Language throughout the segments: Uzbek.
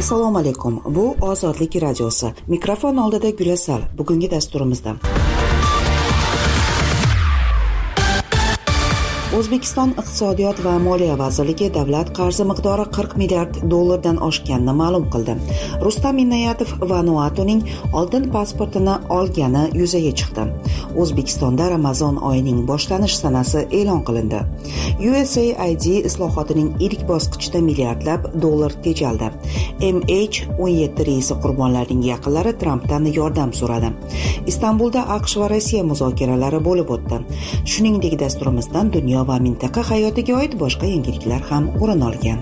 Assalomu alaykum. Bu Ozodlik radiosi. Mikrofon oldida Gulasal. Bugungi dasturimizda O'zbekiston Iqtisodiyot va Moliya vazirligi davlat qarzi miqdori 40 milliard dollardan oshganini ma'lum qildi. Rustam Inoyatov Vanuatuning oltin pasportini olgani yuzaga chiqdi. O'zbekistonda Ramazon oyining boshlanish sanasi e'lon qilindi. USAID islohotining ilk bosqichida milliardlab dollar tejaldi. MH17 reysi qurbonlarining yaqinlari Trampdan yordam so'radi. Istanbulda AQSh va Rossiya muzokaralari bo'lib o'tdi. Shuningdek, dasturimizdan dunyo va mintaqa hayotiga oid boshqa yangiliklar ham o'rin olgan.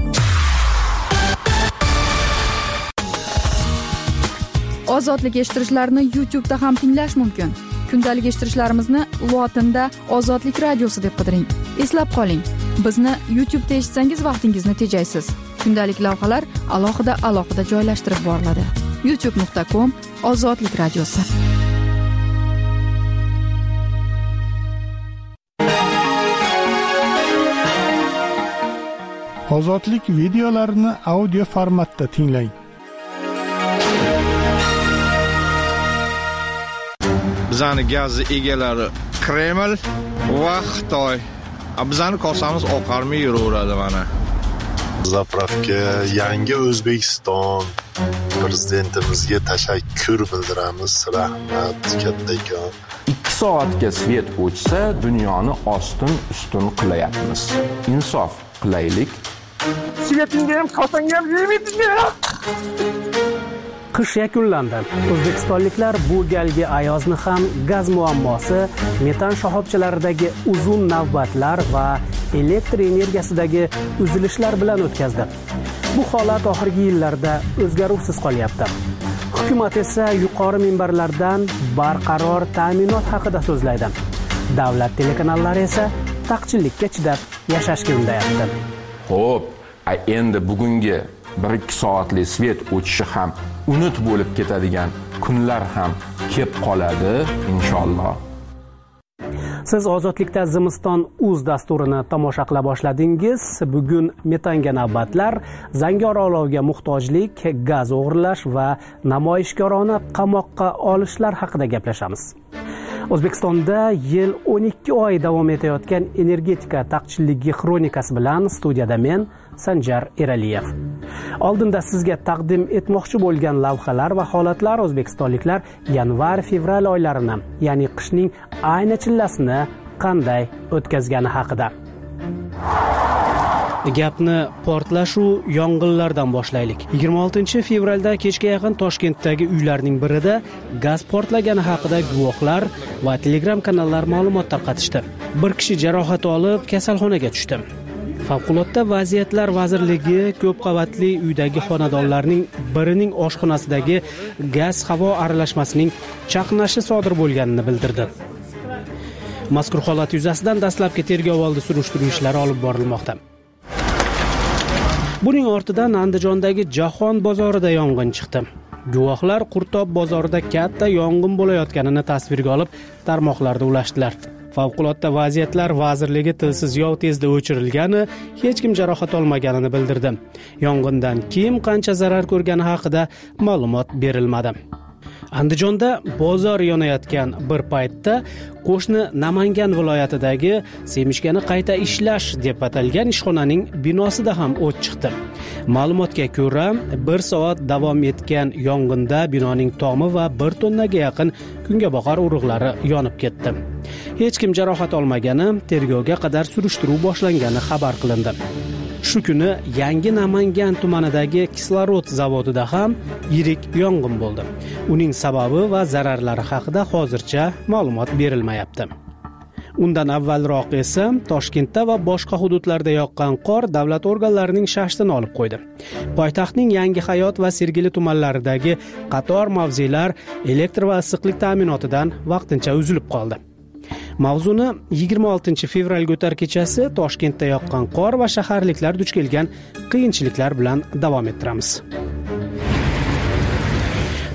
Ozodlik eshittirishlarni YouTube'da ham tinglash mumkin. Kundalik eshittirishlarimizni lotinda Ozodlik radiosi deb qidiring. Eslab qoling, bizni YouTube'da eshitsangiz vaqtingizni tejaysiz. Kundalik lavhalar alohida joylashtirib boriladi. youtube.com/Ozodlik radiosi. Ozodlik videolarini audio formatda tinglang. Bizani gaz egalari Kreml va Xitoy. Bizani kosamiz oqarmay yuraveradi mana. Zapravka yangi O'zbekiston prezidentimizga tashakkur bildiramiz. Rahmat kattakon. 2 soatga svet o'chsa, dunyoni ostin-ustun qilyapmiz. Insof qilaylik. Svetingga ham, kosangga ham yemetingga ham. Qish yakunlandi. O'zbekistonliklar bu galgi ayozni ham gaz muammosi, metan shoxobchalaridagi uzun navbatlar va elektr energiyasidagi uzilishlar bilan o'tkazdi. Bu holat oxirgi yillarda o'zgaruvsiz qolyapti. Hukumat esa yuqori minbarlardan barqaror ta'minot haqida so'zlaydi. Davlat telekanallari esa taqchillikka chidab yashashga undayapti. Xo'p, endi bugungi 1-2 soatli svet o'chishi ham unut bo'lib ketadigan kunlar ham kelib qoladi inshaalloh. Siz Ozodlikda Zimiston uz dasturini tomosha qila boshladingiz. Bugun metanga navbatlar, zangor olovga muhtojlik, gaz o'g'irlash va namoyishkorona qamoqqa olishlar haqida gaplashamiz. O'zbekistonda yil 12 oy davom etayotgan energetika taqchilligi xronikasi bilan studiyada men Sanjar Eraliyev. Oldinda sizga taqdim etmoqchi bo'lgan lavhalar va holatlar o'zbekistonliklar yanvar-fevral oylarini, ya'ni qishning ayni chillasini qanday o'tkazgani haqida. Gapni portlashu yong'inlardan boshlaylik. 26-fevralda kechga yaqin Toshkentdagi uylarning birida gaz portlagani haqida guvohlar va Telegram kanallar ma'lumot tarqatishdi. Bir kishi jarohat olib kasalxonaga tushdi. Favqulodda vaziyatlar vazirligi ko'p qavatli uydagi xonadonlarning birining oshxonasidagi gaz havo aralashmasining chaqnashi sodir bo'lganini bildirdi. Mazkur holat yuzasidan dastlabki tergov oldi surishtiruv ishlari olib borilmoqda. Buning ortidan Andijondagi Jahon bozorida yong'in chiqdi. Guvohlar Qurtob bozorida katta yong'in bo'layotganini tasvirga olib, tarmoqlarda ulashdilar. Favqulodda vaziyatlar vazirligi tilsiz yov tezda o'chirilgani, hech kim jarohat olmaganini bildirdi. Yong'indan kim qancha zarar ko'rgani haqida ma'lumot berilmadi. Andijonda bozor yonayotgan bir paytda qo'shni Namangan viloyatidagi Semishkani qayta ishlash deb atalgan ishxonaning binosida ham o't chiqdi. Ma'lumotga ko'ra, 1 soat davom etgan yong'inda binoning tomi va 1 tonnaga yaqin kungaboqar urug'lari yonib ketdi. Hech kim jarohat olmagani, tergovga qadar surishtiruv boshlangani xabar qilindi. Shu kuni Yangi Namangan tumanidagi kislorod zavodida ham yirik yong'in bo'ldi. Uning sababi va zararlari haqida hozircha ma'lumot berilmayapti. Undan avvalroq esa Toshkentda va boshqa hududlarda yoqqan qor davlat organlarining shashtini olib qo'ydi. Poytaxtning Yangi Hayot va Sergeli tumanlaridagi qator mavzelar elektr va issiqlik ta'minotidan vaqtincha uzilib qoldi. Mavzuni 26-fevralga o'tar kechasi Toshkentda yoqqan qor va shaharliklar duch kelgan qiyinchiliklar bilan davom ettiramiz.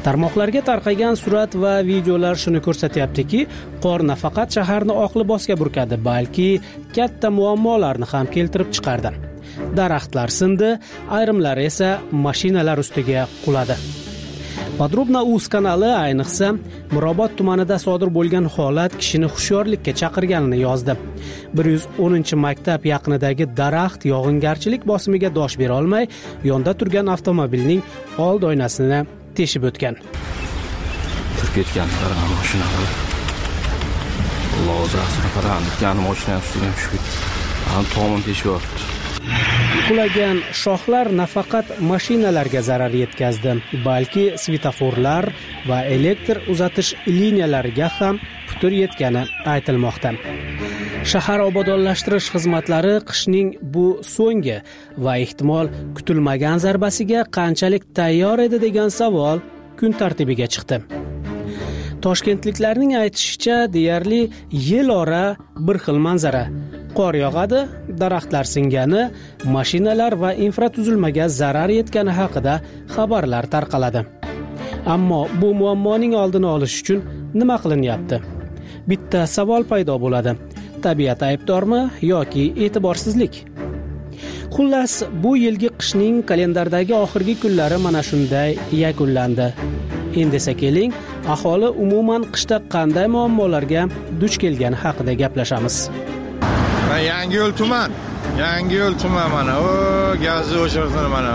Tarmoqlarga tarqagan surat va videolar shuni ko'rsatyaptiki, qor nafaqat shaharni oq libosga burkadi, balki katta muammolarni ham keltirib chiqardi. Daraxtlar sindi, ayrimlari esa mashinalar ustiga quladi. Podrobno.uz kanali ayniqsa Mirobod tumanida sodir bo'lgan holat kishini hushyorlikka chaqirganini yozdi. 110-maktab yaqinidagi daraxt yog'ingarchilik bosimiga dosh bera olmay, yonda turgan avtomobilning old oynasini teshib o'tgan. Kirib ketgan mashinalar. Alloh o'zi qarang, mashina ustiga tushib ketdi. Tomon teshyapti. Qulagan shoxlar nafaqat mashinalarga zarar yetkazdi, balki svetoforlar va elektr uzatish liniyalariga ham putur yetgani aytilmoqda. Shahar obodonlashtirish xizmatlari qishning bu so'nggi va ehtimol kutilmagan zarbasiga qanchalik tayyor edi degan savol kun tartibiga chiqdi. Toshkentliklarning aytishicha, deyarli yil ora bir xil manzara. Qor yog'adi, daraxtlar singani, mashinalar va infratuzilmaga zarar yetgani haqida xabarlar tarqaladi. Ammo bu muammoning oldini olish uchun nima qilinyapti? Bitta savol paydo bo'ladi. Tabiat aybdormi yoki e'tiborsizlik? Xullas, bu yilgi qishning kalendardagi oxirgi kunlari mana shunday yakunlandi. Endi esa keling, aholi umuman qishda qanday muammolarga duch kelgani haqida gaplashamiz. Yangiyo'l tuman mana. Gazni o'chirdim mana.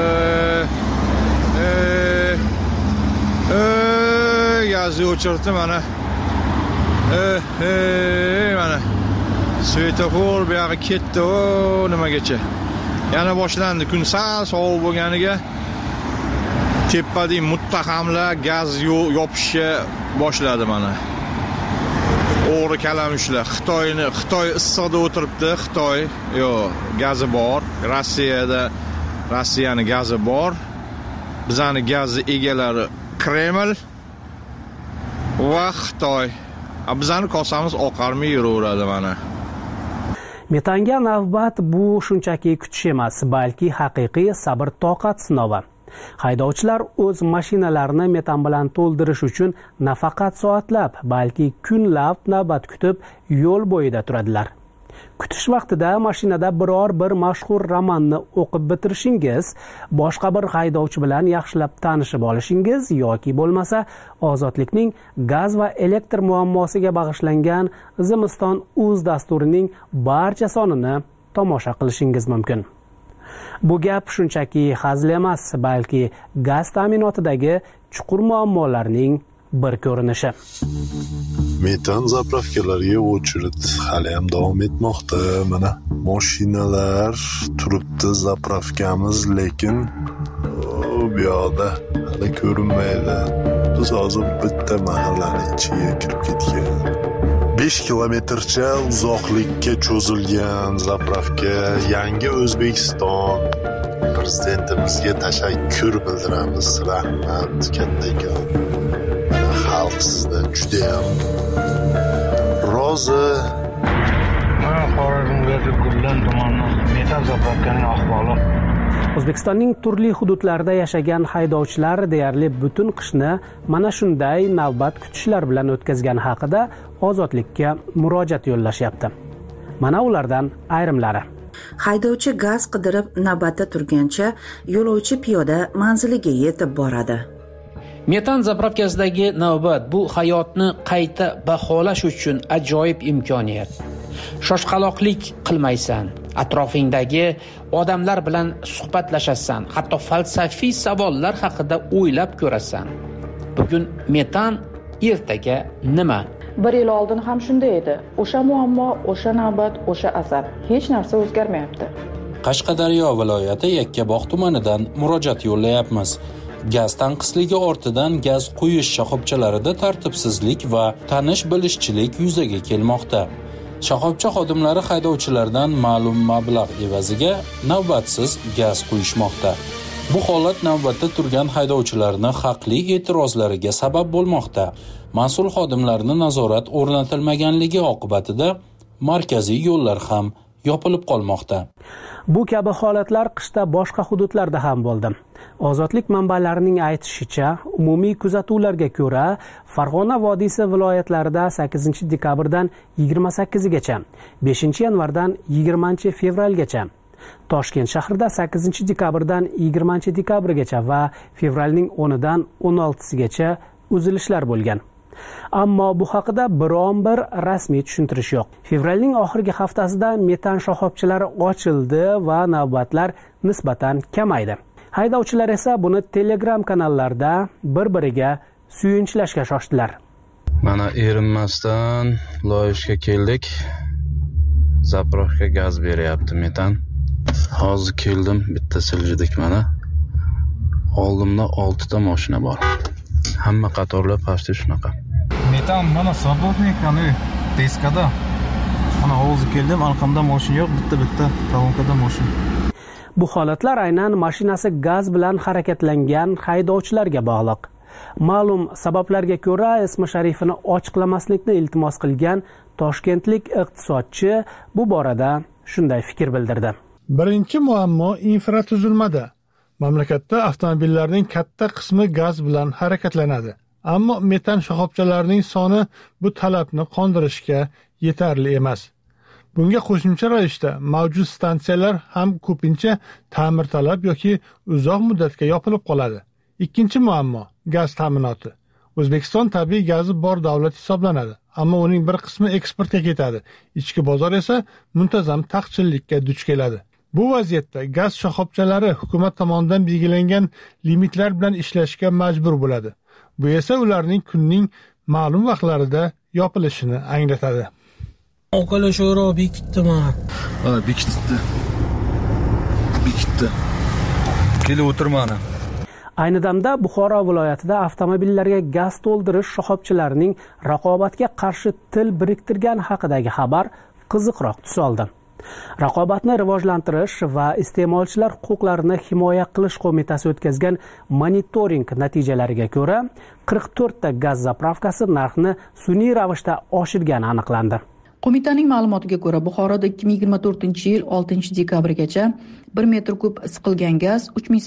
Gazni o'chirdim mana. Mana. Svetofor bu yoqqa ketdi, nimagacha. Yana boshlandi. Kun sal sovuq bo'lganiga tepadagi muttahamlar gaz yopishga boshladi mana. O'g'ri kalamushlar Xitoy issiqda o'tiribdi. Xitoy gazi bor. Rossiyani gazi bor. Bizani gazi egalari Kreml va Xitoy. Bizani kosamiz oqarmay yuraveradi mana. Metanga navbat bu shunchaki kutish emas, balki haqiqiy sabr-toqat sinovi. Haydovchilar o'z mashinalarini metan bilan to'ldirish uchun nafaqat soatlab, balki kunlab navbat kutib yo'l bo'yida turadilar. Kutish vaqtida mashinada biror bir mashhur romanni o'qib bitirishingiz, boshqa bir haydovchi bilan yaxshilab tanishib olishingiz yoki bo'lmasa Ozodlikning gaz va elektr muammosiga bag'ishlangan Zimiston.uz dasturining barcha sonini tomosha qilishingiz mumkin. Bu gap shunchaki hazil emas, balki gaz ta'minotidagi chuqur muammolarning bir ko'rinishi. Metan zapravkalarga o'chirit hali ham davom etmoqda. Mana mashinalar turibdi, zapravkamiz, lekin bu yoqda hali ko'rinmaydi. Biz hozir bitta mahallaning ichiga kirib ketgan. 5 kilometrcha uzoqlikka cho'zilgan zapravka. Yangi O'zbekiston prezidentimizga tashakkur bildiramiz. Rahmat, kattakon. Xalq sizdan juda ham rozi. Xorazmdagi Gullan tumani metan zapravkaning ahvoli. O'zbekistonning turli hududlarida yashagan haydovchilar deyarli butun qishni mana shunday navbat kutishlar bilan o'tkazgani haqida Ozodlikka murojaat yo'llashyapti. Mana ulardan ayrimlari. Haydovchi gaz qidirib navbatda turgancha yo'lovchi piyoda manziliga yetib boradi. Metan zapravkasidagi navbat bu hayotni qayta baholash uchun ajoyib imkoniyat. Shoshqaloqlik qilmaysan, atrofingdagi odamlar bilan suhbatlashasan, hatto falsafiy savollar haqida o'ylab ko'rasan. Bugun metan, ertaga nima? 1 yil oldin ham shunday edi. O'sha muammo, o'sha navbat, o'sha azab. Hech narsa o'zgarmayapti. Qashqadaryo viloyati Yakkabog' tumanidan murojaat yo'llayapmiz. Gaz tanqisligi ortidan gaz quyish shoxobchalarida tartibsizlik va tanish-bilishchilik yuzaga kelmoqda. Shoxobcha xodimlari haydovchilardan ma'lum mablag' evaziga navbatsiz gaz quyishmoqda. Bu holat navbatda turgan haydovchilarning haqli e'tirozlariga sabab bo'lmoqda. Mas'ul xodimlarning nazorat o'rnatilmaganligi oqibatida markaziy yo'llar ham yopilib qolmoqda. Bu kabi holatlar qishda boshqa hududlarda ham bo'ldi. Ozodlik manbalarining aytishicha, umumiy kuzatuvlarga ko'ra, Farg'ona vodiysi viloyatlarida 8 dekabrdan 28gacha, 5 yanvardan 20 fevralgacha, Toshkent shahrida 8 dekabrdan 20 dekabrgacha va fevralning 10dan 16sigacha uzilishlar bo'lgan. Ammo bu haqida biron bir rasmiy tushuntirish yo'q. Fevralning oxirgi haftasida metan shoxobchalari ochildi va navbatlar nisbatan kamaydi. Haydovchilar esa buni Telegram kanallarda bir-biriga suyunchlashga shoshdilar. Mana erinmasdan loyishga keldik. Zapravka gaz beryapti metan. Hozir keldim, bitta siljidik mana. Oldimda 6 ta mashina bor. Hamma qatorlar pastda shunaqa. Metan mana sabotnikani teskada. Mana hozir keldim, arqamda mashina yo'q, bitta kolonkada mashina. Bu holatlar aynan mashinasi gaz bilan harakatlangan haydovchilarga bog'liq. Ma'lum sabablarga ko'ra ismi sharifini ochiqlamaslikni iltimos qilgan toshkentlik iqtisodchi bu borada shunday fikr bildirdi. Birinchi muammo infratuzilmada. Mamlakatda avtomobillarning katta qismi gaz bilan harakatlanadi. Ammo metan shoxobchalarining soni bu talabni qondirishga yetarli emas. Bunga qo'shimcha ravishda mavjud stansiyalar ham ko'pincha ta'mirtalab yoki uzoq muddatga yopilib qoladi. Ikkinchi muammo gaz ta'minoti. O'zbekiston tabiiy gazi bor davlat hisoblanadi, ammo uning bir qismi eksportga ketadi. Ichki bozor esa muntazam taqchillikka duch keladi. Bu vaziyatda gaz shoxobchalari hukumat tomonidan belgilangan limitlar bilan ishlashga majbur bo'ladi. Bu esa ularning kunning ma'lum vaqtlarida yopilishini anglatadi. Oqala sho'ro bekitdimi? Ha, bekitdi. Kelib o'tirmani. Ayni damda Buxoro viloyatida avtomobillarga gaz to'ldirish shoxobchalarining raqobatga qarshi til biriktirgani haqidagi xabar qiziqroq tus oldi. Raqobatni rivojlantirish va iste'molchilar huquqlarini himoya qilish qo'mitasi o'tkazgan monitoring natijalariga ko'ra, 44 ta gaz zapravkasi narxni sun'iy ravishda oshirgani aniqlandi. Qo'mitaning ma'lumotiga ko'ra, Buxoroda 2024-yil 6-dekabrgacha 1 metr kub siqilgan gaz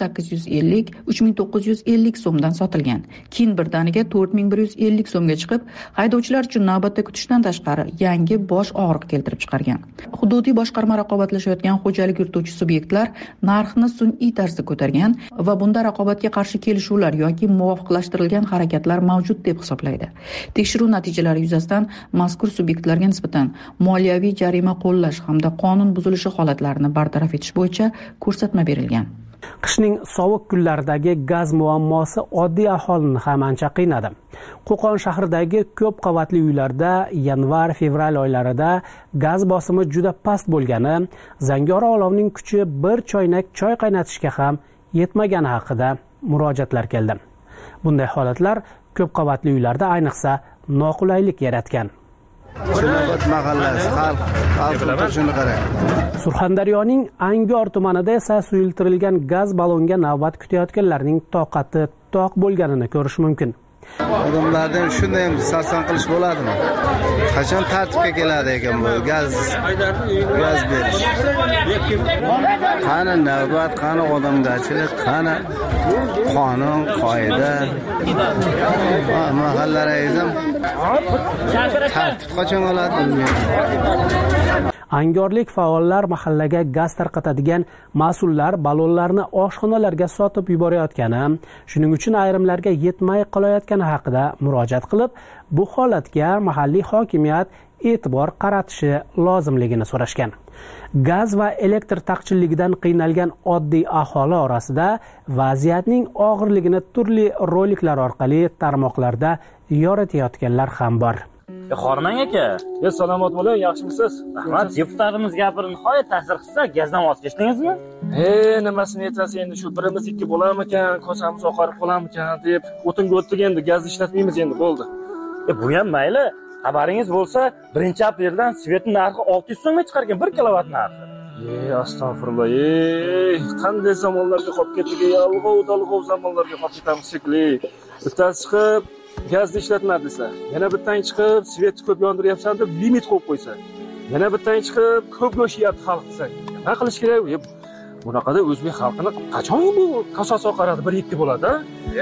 3850-3950 so'mdan sotilgan. Keyin birdaniga 4150 so'mga chiqib, haydovchilar uchun navbatda kutishdan tashqari yangi bosh og'riq keltirib chiqargan. Hududiy boshqarma raqobatlashayotgan xo'jalik yurituvchi subyektlar narxni sun'iy tarzda ko'targan va bunda raqobatga qarshi kelishuvlar yoki muvofiqlashtirilgan harakatlar mavjud deb hisoblaydi. Tekshiruv natijalari yuzasidan mazkur subyektlarga nisbatan moliyaviy jarima qo'llash hamda qonun buzilishi holatlarini bartaraf etish bo'yicha ko'rsatma berilgan. Qishning sovuq kunlaridagi gaz muammosi oddiy aholini ham ancha qiynadi. Qo'qon shahridagi ko'p qavatli uylarda yanvar-fevral oylarida gaz bosimi juda past bo'lgani, zangori olovning kuchi bir choynak choy qaynatishga ham yetmagani haqida murojaatlar keldi. Bunday holatlar ko'p qavatli uylarda ayniqsa noqulaylik yaratgan. Surxondaryoning Angor tumanida esa suyultirilgan gaz ballonga navbat kutayotganlarning toqati toq bo'lganini ko'rish mumkin. Odamlardan shunday ham sarson qilish bo'ladimi? Qachon tartibga keladi ekan bu gaz berish? Qani navbat, qani odamgarchilik, qani qonun, qoida. Mahalla raisam tartib qachon oladi bilmayman. Angorlik faollar mahallaga gaz tarqatadigan mas'ullar ballonlarni oshxonalarga sotib yuborayotgani, shuning uchun ayrimlarga yetmay qolayotgani haqida murojaat qilib, bu holatga mahalliy hokimiyat e'tibor qaratishi lozimligini so'rashgan. Gaz va elektr taqchilligidan qiynalgan oddiy aholi orasida vaziyatning og'irligini turli roliklar orqali tarmoqlarda yoritayotganlar ham bor. Xormang aka, salomat bo'ling, yaxshimisiz? Rahmat, deputatimiz gapirib nihoyat ta'sir qilsa, gazdan voz kechdingizmi? Nimasini aytasiz endi, shu birimiz ikki bo'larmikan, kosamiz oqarib qolarmikan deb o'tinga o'tdik, endi gazni ishlatmaymiz endi, bo'ldi. Bu ham mayli. Xabaringiz bo'lsa, 1-apreldan svetning narxi 600 so'mga chiqargan 1 kilovat narxi. Astag'firulloh. Qanday zamonlarga qolib ketdik, yolg'ov zamonlarga qolib ketamiz shekilli. Bittasi chiqib gazni ishlatmadingizlar. Yana bittang chiqib svetni ko'p yondiryapsan deb limit qo'yib qo'ysa. yana bittadan chiqib ko'p go'sht yeyapti xalq desak. Nima qilish kerak? Bunaqada o'zbek xalqini qachon bu kosasi oqaradi 1-2 bo'ladi-a?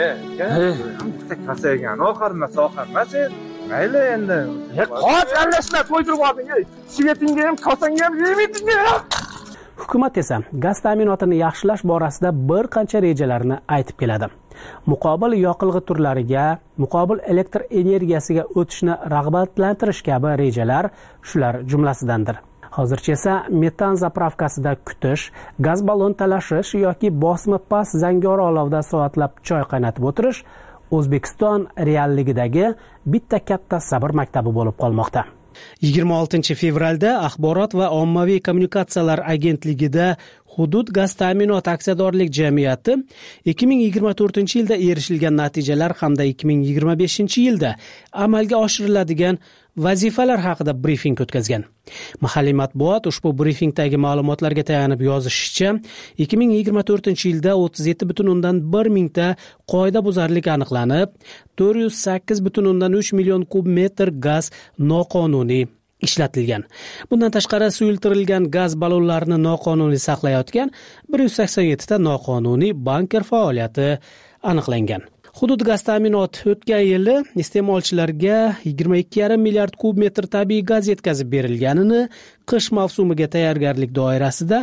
Bitta kasa yegan, oqarmasa oqarmas. Mayli endi. Qoch aralashma, to'ydirib olding. Svetingga ham, kosangga ham yeymitingga. Hukumat esa gaz ta'minotini yaxshilash borasida bir qancha rejalarni aytib keladi. Muqobil yoqilg'i turlariga, muqobil elektr energiyasiga o'tishni rag'batlantirish kabi rejalar shular jumlasidandir. Hozircha esa metan zapravkasida kutish, gaz ballon talashish yoki bosimi past zangori olovda soatlab choy qaynatib o'tirish O'zbekiston realligidagi bitta katta sabr maktabi bo'lib qolmoqda. 26 fevralda Axborot va ommaviy kommunikatsiyalar agentligida Hudud gaz ta'minot aksiyadorlik jamiyati 2024-yilda erishilgan natijalar hamda 2025-yilda amalga oshiriladigan vazifalar haqida brifing o'tkazgan. Mahalliy matbuot ushbu brifingdagi ma'lumotlarga tayanib yozishicha, 2024-yilda 37,1 mingta qoidabuzarlik aniqlanib, 408,3 million kub metr gaz noqonuniy ishlatilgan. Bundan tashqari suyultirilgan gaz ballonlarini noqonuniy saqlayotgan 187 ta noqonuniy banker faoliyati aniqlangan. Hudud gaz ta'minot o'tgan yili iste'molchilarga 22,5 milliard kub metr tabiiy gaz yetkazib berilganini, qish mavsumiga tayyorgarlik doirasida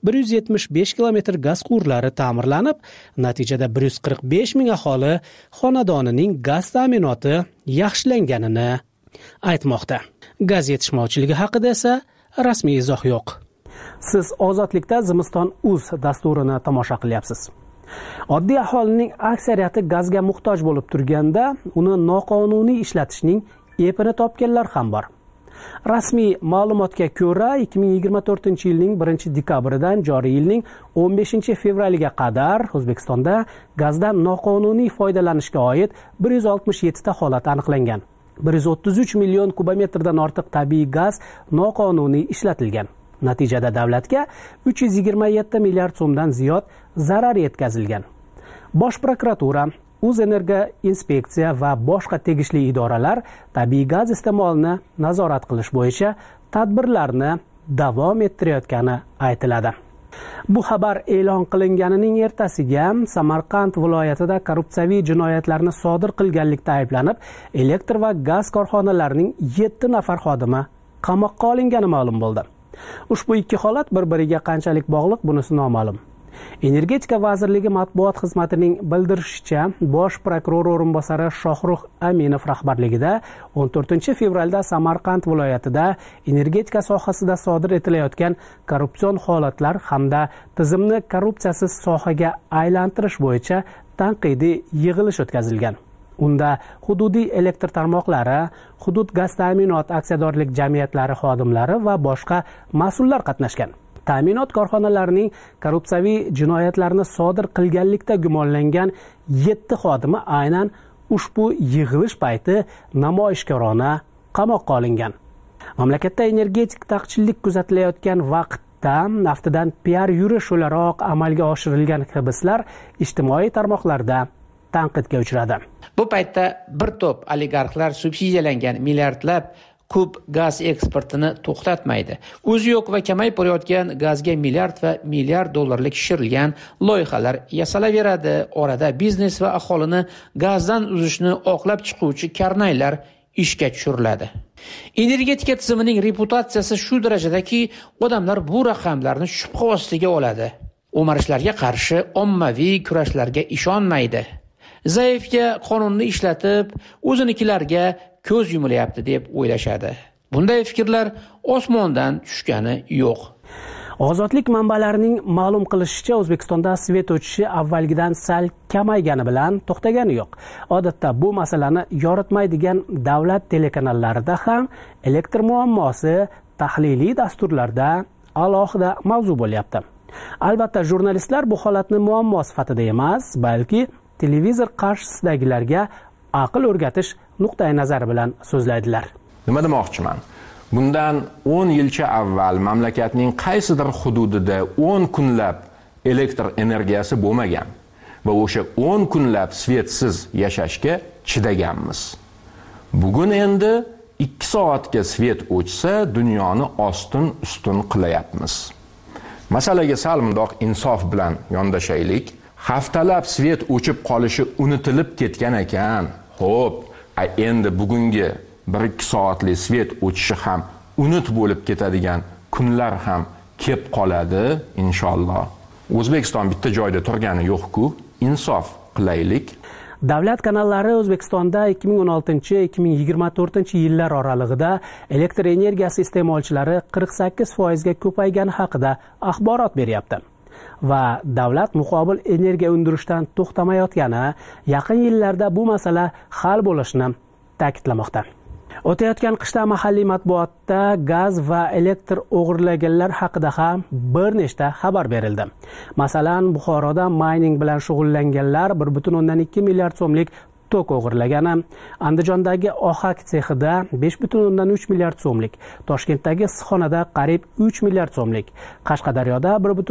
175 kilometr gaz quvurlari ta'mirlanib, natijada 145 ming aholi xonadonining gaz ta'minoti yaxshilanganini aytmoqda. Gaz yetishmovchiligi haqida esa rasmiy izoh yo'q. Siz Ozodlikda Zimiston.uz dasturini tomosha qilyapsiz. Oddiy aholining aksariyati gazga muhtoj bo'lib turganda, uni noqonuniy ishlatishning epini topganlar ham bor. Rasmiy ma'lumotga ko'ra, 2024-yilning 1-dekabridan joriy yilning 15-fevraliga qadar O'zbekistonda gazdan noqonuniy foydalanishga oid 167 ta holat aniqlangan. 133 million kubometrdan ortiq tabiiy gaz noqonuniy ishlatilgan. Natijada davlatga 327 milliard so'mdan ziyod zarar yetkazilgan. Bosh prokuratura, O'zenergo inspeksiya va boshqa tegishli idoralar tabiiy gaz iste'molini nazorat qilish bo'yicha tadbirlarni davom ettirayotgani aytiladi. Bu xabar e'lon qilinganining ertasiga Samarqand viloyatida korrupsiyaviy jinoyatlarni sodir qilganlikda ayblanib, elektr va gaz korxonalarining 7 nafar xodimi qamoqqa olingani ma'lum bo'ldi. Ushbu ikki holat bir-biriga qanchalik bog'liq bunisi noma'lum. Energetika vazirligi matbuot xizmatining bildirishicha, bosh prokuror o'rinbosari Shohrux Aminov rahbarligida 14-fevralda Samarqand viloyatida energetika sohasida sodir etilayotgan korrupsion holatlar hamda tizimni korrupsiyasiz sohaga aylantirish bo'yicha tanqidiy yig'ilish o'tkazilgan. Unda hududiy elektr tarmoqlari, hudud gaz ta'minot aksiyadorlik jamiyatlari xodimlari va boshqa mas'ullar qatnashgan. Ta'minot korxonalarining korrupsiyaviy jinoyatlarni sodir qilganlikda gumonlangan 7 xodimi aynan ushbu yig'ilish payti namoyishkorona qamoqqa olingan. Mamlakatda energetik taqchillik kuzatilayotgan vaqtda naftidan piar yurish o'laroq amalga oshirilgan hibslar ijtimoiy tarmoqlarda tanqidga uchradi. Bu paytda bir to'p oligarxlar subsidiyalangan milliardlab kub gaz eksportini to'xtatmaydi. O'zi yo'q va kamayib borayotgan gazga milliard va milliard dollarlik shishirilgan loyihalar yasalaveradi. Orada biznes va aholini gazdan uzishni oqlab chiquvchi karnaylar ishga tushiriladi. Energetika tizimining reputatsiyasi shu darajadaki, odamlar bu raqamlarni shubha ostiga oladi. O'marishlarga qarshi ommaviy kurashlarga ishonmaydi. Zaifga qonunni ishlatib, o'zinikilarga ko'z yumilyapti deb o'ylashadi. Bunday fikrlar osmondan tushgani yo'q. Ozodlik manbalarining ma'lum qilishicha, O'zbekistonda svet o'chishi avvalgidan sal kamaygani bilan to'xtagani yo'q. Odatda bu masalani yoritmaydigan davlat telekanallarida ham elektr muammosi tahliliy dasturlarda alohida mavzu bo'lyapti. Albatta, jurnalistlar bu holatni muammo sifatida emas, balki televizor qarshisidagilarga aql o'rgatish nuqtai nazari bilan so'zlaydilar. Nima demoqchiman? Bundan 10 yilcha avval mamlakatning qaysidir hududida 10 kunlab elektr energiyasi bo'lmagan va o'sha 10 kunlab svetsiz yashashga chidaganmiz. Bugun endi 2 soatga svet o'chsa dunyoni ostin ustun qilayapmiz. Masalaga sal mundoq insof bilan yondashaylik. Haftalab svet o'chib qolishi unutilib ketgan ekan. Xo'p, endi bugungi 1-2 soatli svet o'chishi ham unut bo'lib ketadigan kunlar ham kelib qoladi inshaalloh. O'zbekiston bitta joyda turgani yo'q-ku, insof qilaylik. Davlat kanallari O'zbekistonda 2016-2024 yillar oralig'ida elektr energiyasi iste'molchilari 48% ga ko'paygani haqida axborot beryapti. Va davlat muqobil energiya undirishdan to'xtamayotgani, yaqin yillarda bu masala hal bo'lishini ta'kidlamoqda. O'tayotgan qishda mahalliy matbuotda gaz va elektr o'g'irlaganlar haqida ham bir nechta xabar berildi. Masalan, Buxoroda mining bilan shug'ullanganlar 1.2 milliard so'mlik tok o'g'irlagani, Andijondagi ohak sexida 5.3 milliard so'mlik, Toshkentdagi issiqxonada qariyb 3 milliard so'mlik, Qashqadaryoda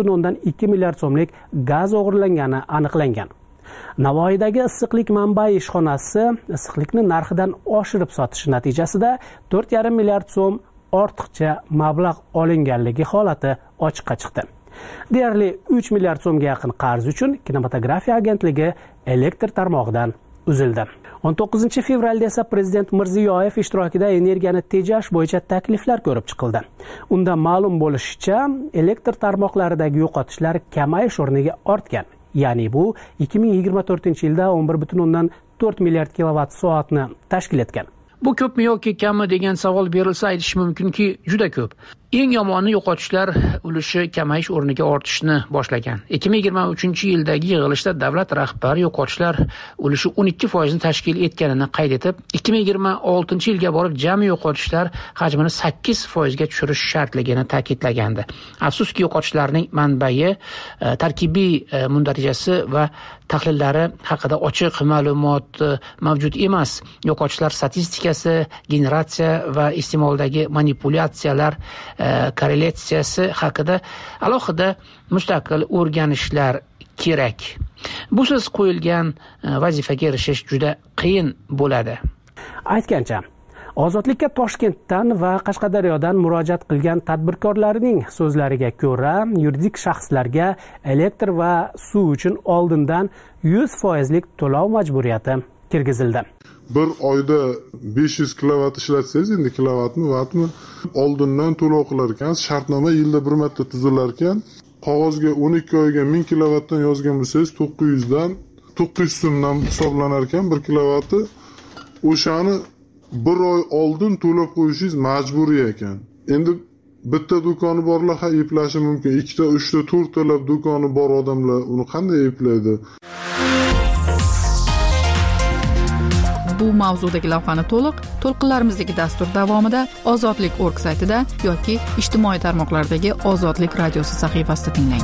1.2 milliard so'mlik gaz o'g'irlangani aniqlangan. Navoiydagi issiqlik manbai ishxonasi issiqlikni narxidan oshirib sotishi natijasida 4,5 milliard so'm ortiqcha mablag' olinganligi holati ochiqqa chiqdi. Deyarli 3 milliard so'mga yaqin qarz uchun kinematografiya agentligi elektr tarmog'idan uzildi. 19 fevralda esa Prezident Mirziyoyev ishtirokida energiyani tejash bo'yicha takliflar ko'rib chiqildi. Unda ma'lum bo'lishicha, elektr tarmoqlaridagi yo'qotishlar kamayish o'rniga ortgan. Ya'ni bu 2024-yilda 11.4 milliard kilovat soatni tashkil etgan. Bu ko'pmi yoki kammi degan savol berilsa aytish mumkinki, juda ko'p. Eng yomoni yo'qotishlar ulushi kamayish o'rniga ortishni boshlagan. 2023-yildagi yig'ilishda davlat rahbari yo'qotishlar ulushi 12% ni tashkil etganini qayd etib, 2026-yilga borib jami yo'qotishlar hajmini 8% ga tushirish shartligini ta'kidlagandi. Afsuski, yo'qotishlarning manbai, tarkibiy mundarijasi va tahlillari haqida ochiq ma'lumot mavjud emas. Yo'qotishlar statistikasi, generatsiya va iste'moldagi manipulyatsiyalar korrelyatsiyasi haqida alohida mustaqil o'rganishlar kerak. Busiz qo'yilgan vazifaga erishish juda qiyin bo'ladi. Aytgancha, Ozodlikka Toshkentdan va Qashqadaryodan murojaat qilgan tadbirkorlarning so'zlariga ko'ra, yuridik shaxslarga elektr va suv uchun oldindan 100% lik to'lov majburiyati kirgizildi. Bir oyda 500 kilovat ishlatsangiz, endi kilovatmi, vatmi oldindan to'lov qilar ekansiz. Shartnoma yilda bir marta tuzilar ekan. Qog'ozga 12 oyga 1000 kilovatdan yozgan bo'lsangiz, 900 so'mdan hisoblanar ekan 1 kilovati. O'shani bir oy oldin to'lab qo'yishingiz majburiy ekan. Endi bitta do'koni borlar eplashi mumkin. 2 ta, 3 ta, 4 talab do'koni bor odamlar uni qanday eplaydi? Bu mavzudagi lavhani to'lqinlarimizdagi dastur davomida Ozodlik.org saytida yoki ijtimoiy tarmoqlardagi Ozodlik radiosi sahifasida tinglang.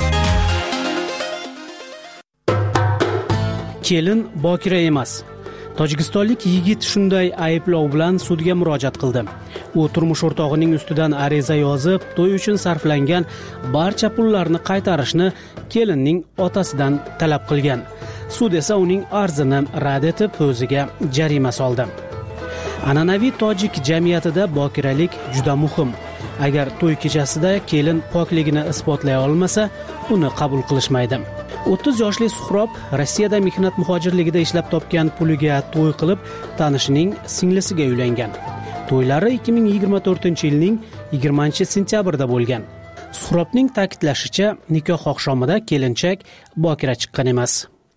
Kelin bokira emas. Tojikistonlik yigit shunday ayblov bilan sudga murojaat qildi. U turmush o'rtog'ining ustidan ariza yozib, to'y uchun sarflangan barcha pullarni qaytarishni kelinning otasidan talab qilgan. Sud esa uning arzini rad etib, o'ziga jarima soldi. An'anaviy tojik jamiyatida bokiralik juda muhim. Agar to'y kechasida kelin pokligini isbotlay olmasa, uni qabul qilishmaydi. 30 yoshli Suhrob Rossiyada mehnat muhojirligida ishlab topgan puliga to'y qilib, tanishining singlisiga uylangan. To'ylari 2024-yilning 20-sentyabrida bo'lgan. Suhrobning ta'kidlashicha, nikoh oqshomida kelinchak bokira chiqqan emas.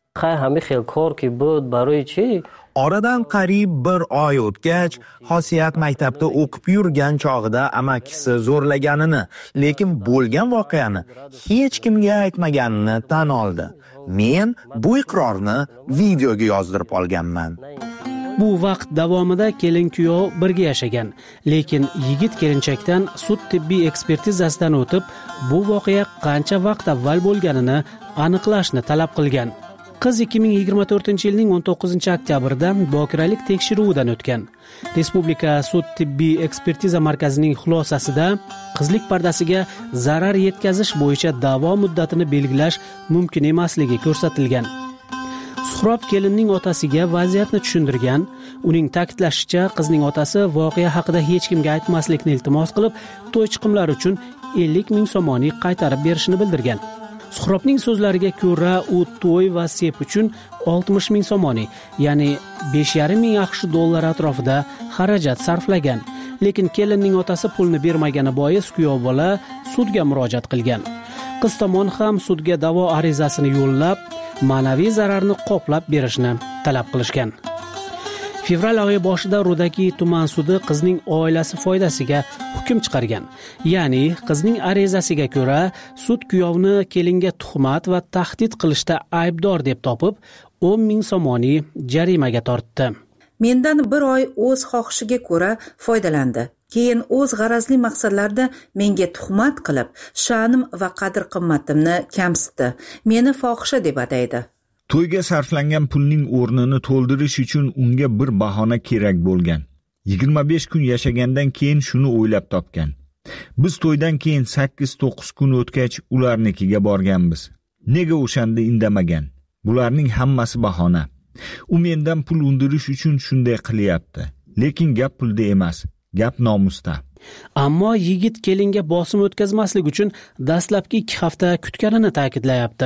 Oradan qariyb bir oy o'tgach, Xosiyat maktabda o'qib yurgan chog'ida amakisi zo'rlaganini, lekin bo'lgan voqeani hech kimga aytmaganini tan oldi. Men bu iqrorni videoga yozdirib olganman. Bu vaqt davomida kelin-kuyov birga yashagan, lekin yigit kelinchakdan sud tibbiy ekspertizasidan o'tib, bu voqea qancha vaqt avval bo'lganini aniqlashni talab qilgan. Qiz 2024-yilning 19-oktyabrida bokiralik tekshiruvidan o'tgan. Respublika sud tibbiy ekspertiza markazining xulosasida qizlik pardasiga zarar yetkazish bo'yicha da'vo muddatini belgilash mumkin emasligi ko'rsatilgan. Suhrob kelinning otasiga vaziyatni tushundirgan, Uning ta'kidlashicha, qizning otasi voqea haqida hech kimga aytmaslikni iltimos qilib, to'y chiqimlari uchun 50 ming so'moniy qaytarib berishini bildirgan. Suhrobning so'zlariga ko'ra, u to'y va sep uchun 60 ming so'moniy, ya'ni 5,5 ming AQSh dollari atrofida xarajat sarflagan. Lekin kelinning otasi pulni bermagani bois kuyov bola sudga murojaat qilgan. Qiz tomon ham sudga da'vo arizasini yo'llab, ma'naviy zararni qoplab berishni talab qilishgan. Fevral oyi boshida Rudaki tuman sudi qizning oilasi foydasiga hukm chiqargan. Ya'ni qizning arizasiga ko'ra, sud kuyovni kelinga tuhmat va tahdid qilishda aybdor deb topib, 10 ming so'moniy jarimaga tortdi. Mendan bir oy o'z xohishiga ko'ra foydalandi. Keyin o'z g'arazli maqsadlarda menga tuhmat qilib, sha'nim va qadr-qimmatimni kamsitdi. Meni fohisha deb ataydi. To'yga sarflangan pulning o'rnini to'ldirish uchun unga bir bahona kerak bo'lgan. 25 kun yashagandan keyin shuni o'ylab topgan. Biz to'ydan keyin 8-9 kun o'tgach ularnikiga borganmiz. Nega o'shanda indamagan? Bularning hammasi bahona. U mendan pul undirish uchun shunday qilyapti. Lekin gap pulda emas, gap nomusda. Ammo yigit kelinga bosim o'tkazmaslik uchun dastlabki 2 hafta kutganini ta'kidlayapti.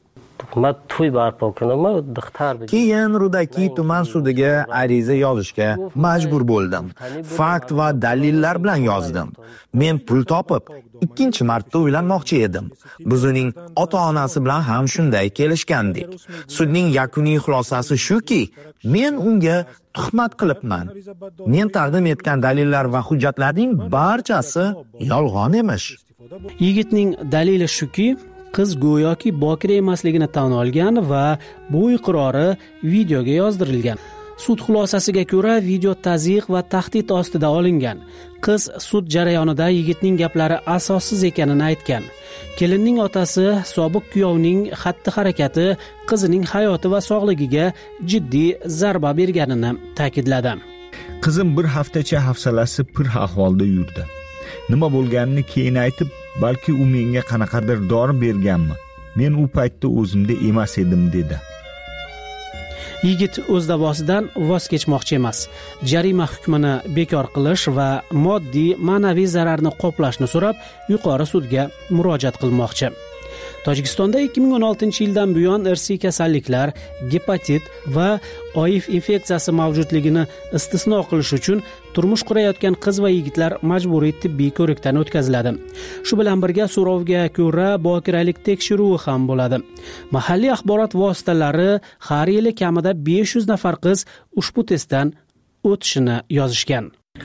Keyin Rudaki tuman sudiga ariza yozishga majbur bo'ldim. Fakt va dalillar bilan yozdim. Men pul topib, 2-marta uylanmoqchi edim. Biz uning ota-onasi bilan ham shunday kelishgandik. Sudning yakuniy xulosasi shuki, men unga tuhmat qilibman. Men taqdim etgan dalillar va hujjatlarning barchasi yolg'on emish. Yigitning dalili shuki, qiz go'yoki bokira emasligini tan olgan va bu iqrori videoga yozdirilgan. Sud xulosasiga ko'ra, video tazyiq va tahdid ostida olingan. Qiz sud jarayonida yigitning gaplari asossiz ekanini aytgan. Kelinning otasi sobiq kuyovning xatti-harakati qizining hayoti va sog'ligiga jiddiy zarba berganini ta'kidladi. Qizim bir haftacha hafsalasi pir ahvolda yurdi. Nima bo'lganini keyin aytib, balki u menga qanaqadir dori berganmi? Men u paytda o'zimda emas edim dedi. Yigit o'z davosidan voz kechmoqchi emas. Jarima hukmini bekor qilish va moddiy, ma'naviy zararni qoplashni so'rab, yuqori sudga murojaat qilmoqchi. Tojikistonda 2016-yildan buyon irsiy kasalliklar, gepatit va OIV infeksiyasi mavjudligini istisno qilish uchun turmush qurayotgan qiz va yigitlar majburiy tibbiy ko'rikdan o'tkaziladi. Shu bilan birga so'rovga ko'ra bokiralik tekshiruvi ham bo'ladi. Mahalliy axborot vositalari har yili kamida 500 nafar qiz ushbu testdan o'tishini yozishgan.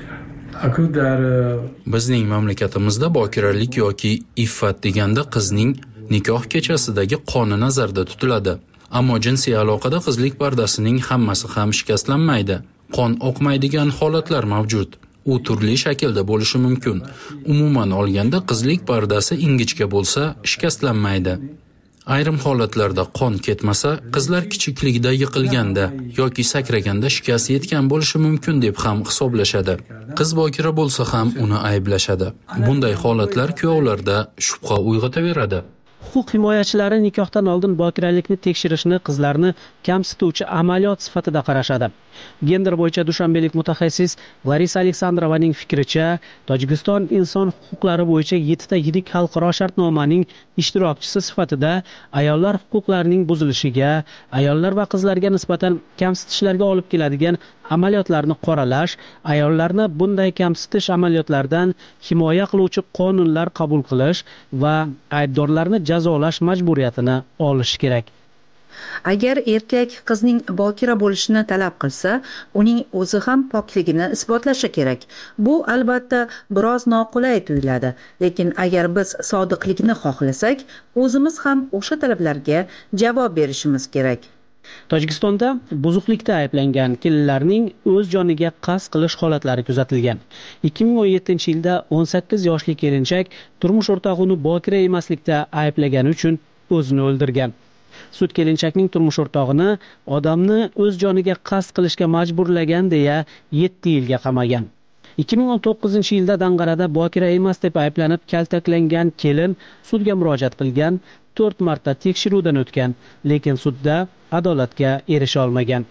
Bizning mamlakatimizda bokiralik yoki iffat deganda qizning nikoh kechasidagi qoni nazarda tutiladi. Ammo jinsiy aloqada qizlik pardasining hammasi ham shikastlanmaydi. Qon oqmaydigan holatlar mavjud. U turli shaklda bo'lishi mumkin. Umuman olganda qizlik pardasi ingichka bo'lsa, shikastlanmaydi. Ayrim holatlarda qon ketmasa, qizlar kichikligida yiqilganda yoki sakraganda shikast yetgan bo'lishi mumkin deb ham hisoblashadi. Qiz bokira bo'lsa ham uni ayblashadi. Bunday holatlar kuyovlarda shubha uyg'otaveradi. Huquq himoyachilari nikohdan oldin bokiralikni tekshirishni qizlarni kamsituvchi amaliyot sifatida qarashadi. Gender bo'yicha dushanbelik mutaxassis Larisa Aleksandrovaning fikricha, Tojikiston inson huquqlari bo'yicha 7 ta yirik xalqaro shartnomaning ishtirokchisi sifatida ayollar huquqlarining buzilishiga, ayollar va qizlarga nisbatan kamsitishlarga olib keladigan amaliyotlarni qoralash, ayollarni bunday kamsitish amaliyotlaridan himoya qiluvchi qonunlar qabul qilish va aybdorlarni jazolash majburiyatini olish kerak. Agar erkak qizning bokira bo'lishini talab qilsa, uning o'zi ham pokligini isbotlashi kerak. Bu albatta biroz noqulay tuyuladi, lekin agar biz sodiqlikni xohlasak, o'zimiz ham o'sha talablarga javob berishimiz kerak. Tojikistonda buzuqlikda ayblangan kelinlarning o'z joniga qasd qilish holatlari kuzatilgan. 2017-yilda 18 yoshli kelinchak turmush o'rtog'ini bokira emaslikda ayblagani uchun o'zini o'ldirgan. Sud kelinchakning turmush o'rtog'ini odamni o'z joniga qasd qilishga majburlagan deya 7 yilga qamagan. 2019-yilda Danqarada bokira emas deb ayblanib kaltaklangan kelin sudga murojaat qilgan, 4 marta tekshiruvdan o'tgan, lekin sudda adolatga erisha olmagan.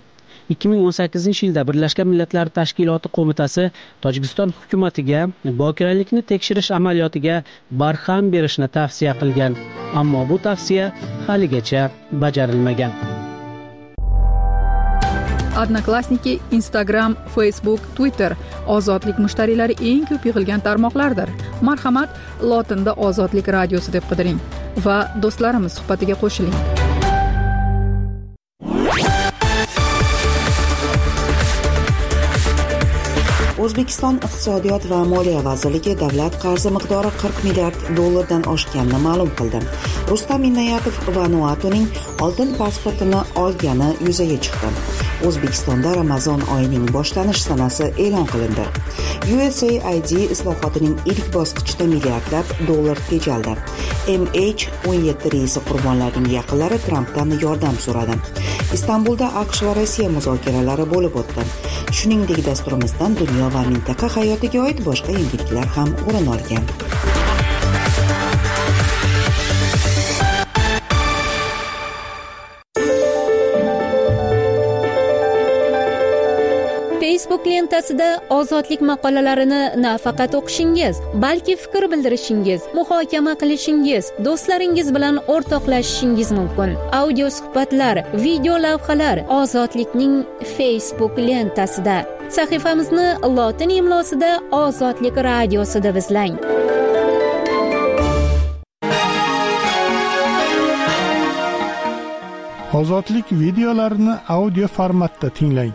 2018-yilda Birlashgan Millatlar Tashkiloti qo'mitasi Tojikiston hukumatiga bokiralikni tekshirish amaliyotiga barham berishni tavsiya qilgan, ammo bu tavsiya haligacha bajarilmagan. Odnoklassniki, Instagram, Facebook, Twitter ozodlik mushtariylari eng ko'p yig'ilgan tarmoqlardir. Marhamat, lotinda Ozodlik radiosi deb qidiring va do'stlarimiz suhbatiga qo'shiling. O'zbekiston Iqtisodiyot va moliya vazirligi davlat qarzi miqdori 40 milliard dollardan oshganini ma'lum qildi. Rustam Minayatov Vanuatuning oltin pasportini olgani yuzaga chiqdi. O'zbekistonda Ramazon oyining boshlanish sanasi e'lon qilindi. USAID islohotining ilk bosqichida milliardlab dollar tejaldi. MH17 reysi qurbonlarining yaqinlari Trampdan yordam so'radi. Istanbulda AQSh va Rossiya muzokaralari bo'lib o'tdi. Shuningdek, dasturimizdan dunyo va mintaqa hayotiga oid boshqa yangiliklar ham o'rin olgan. Facebook lentasida ozodlik maqolalarini nafaqat o'qishingiz, balki fikr bildirishingiz, muhokama qilishingiz, do'stlaringiz bilan o'rtoqlashishingiz mumkin. Audio suhbatlar, video lavhalar ozodlikning Facebook lentasida. Sahifamizni lotin imlosida Ozodlik radiosi deb izlang. Ozodlik videolarini audio formatda tinglang.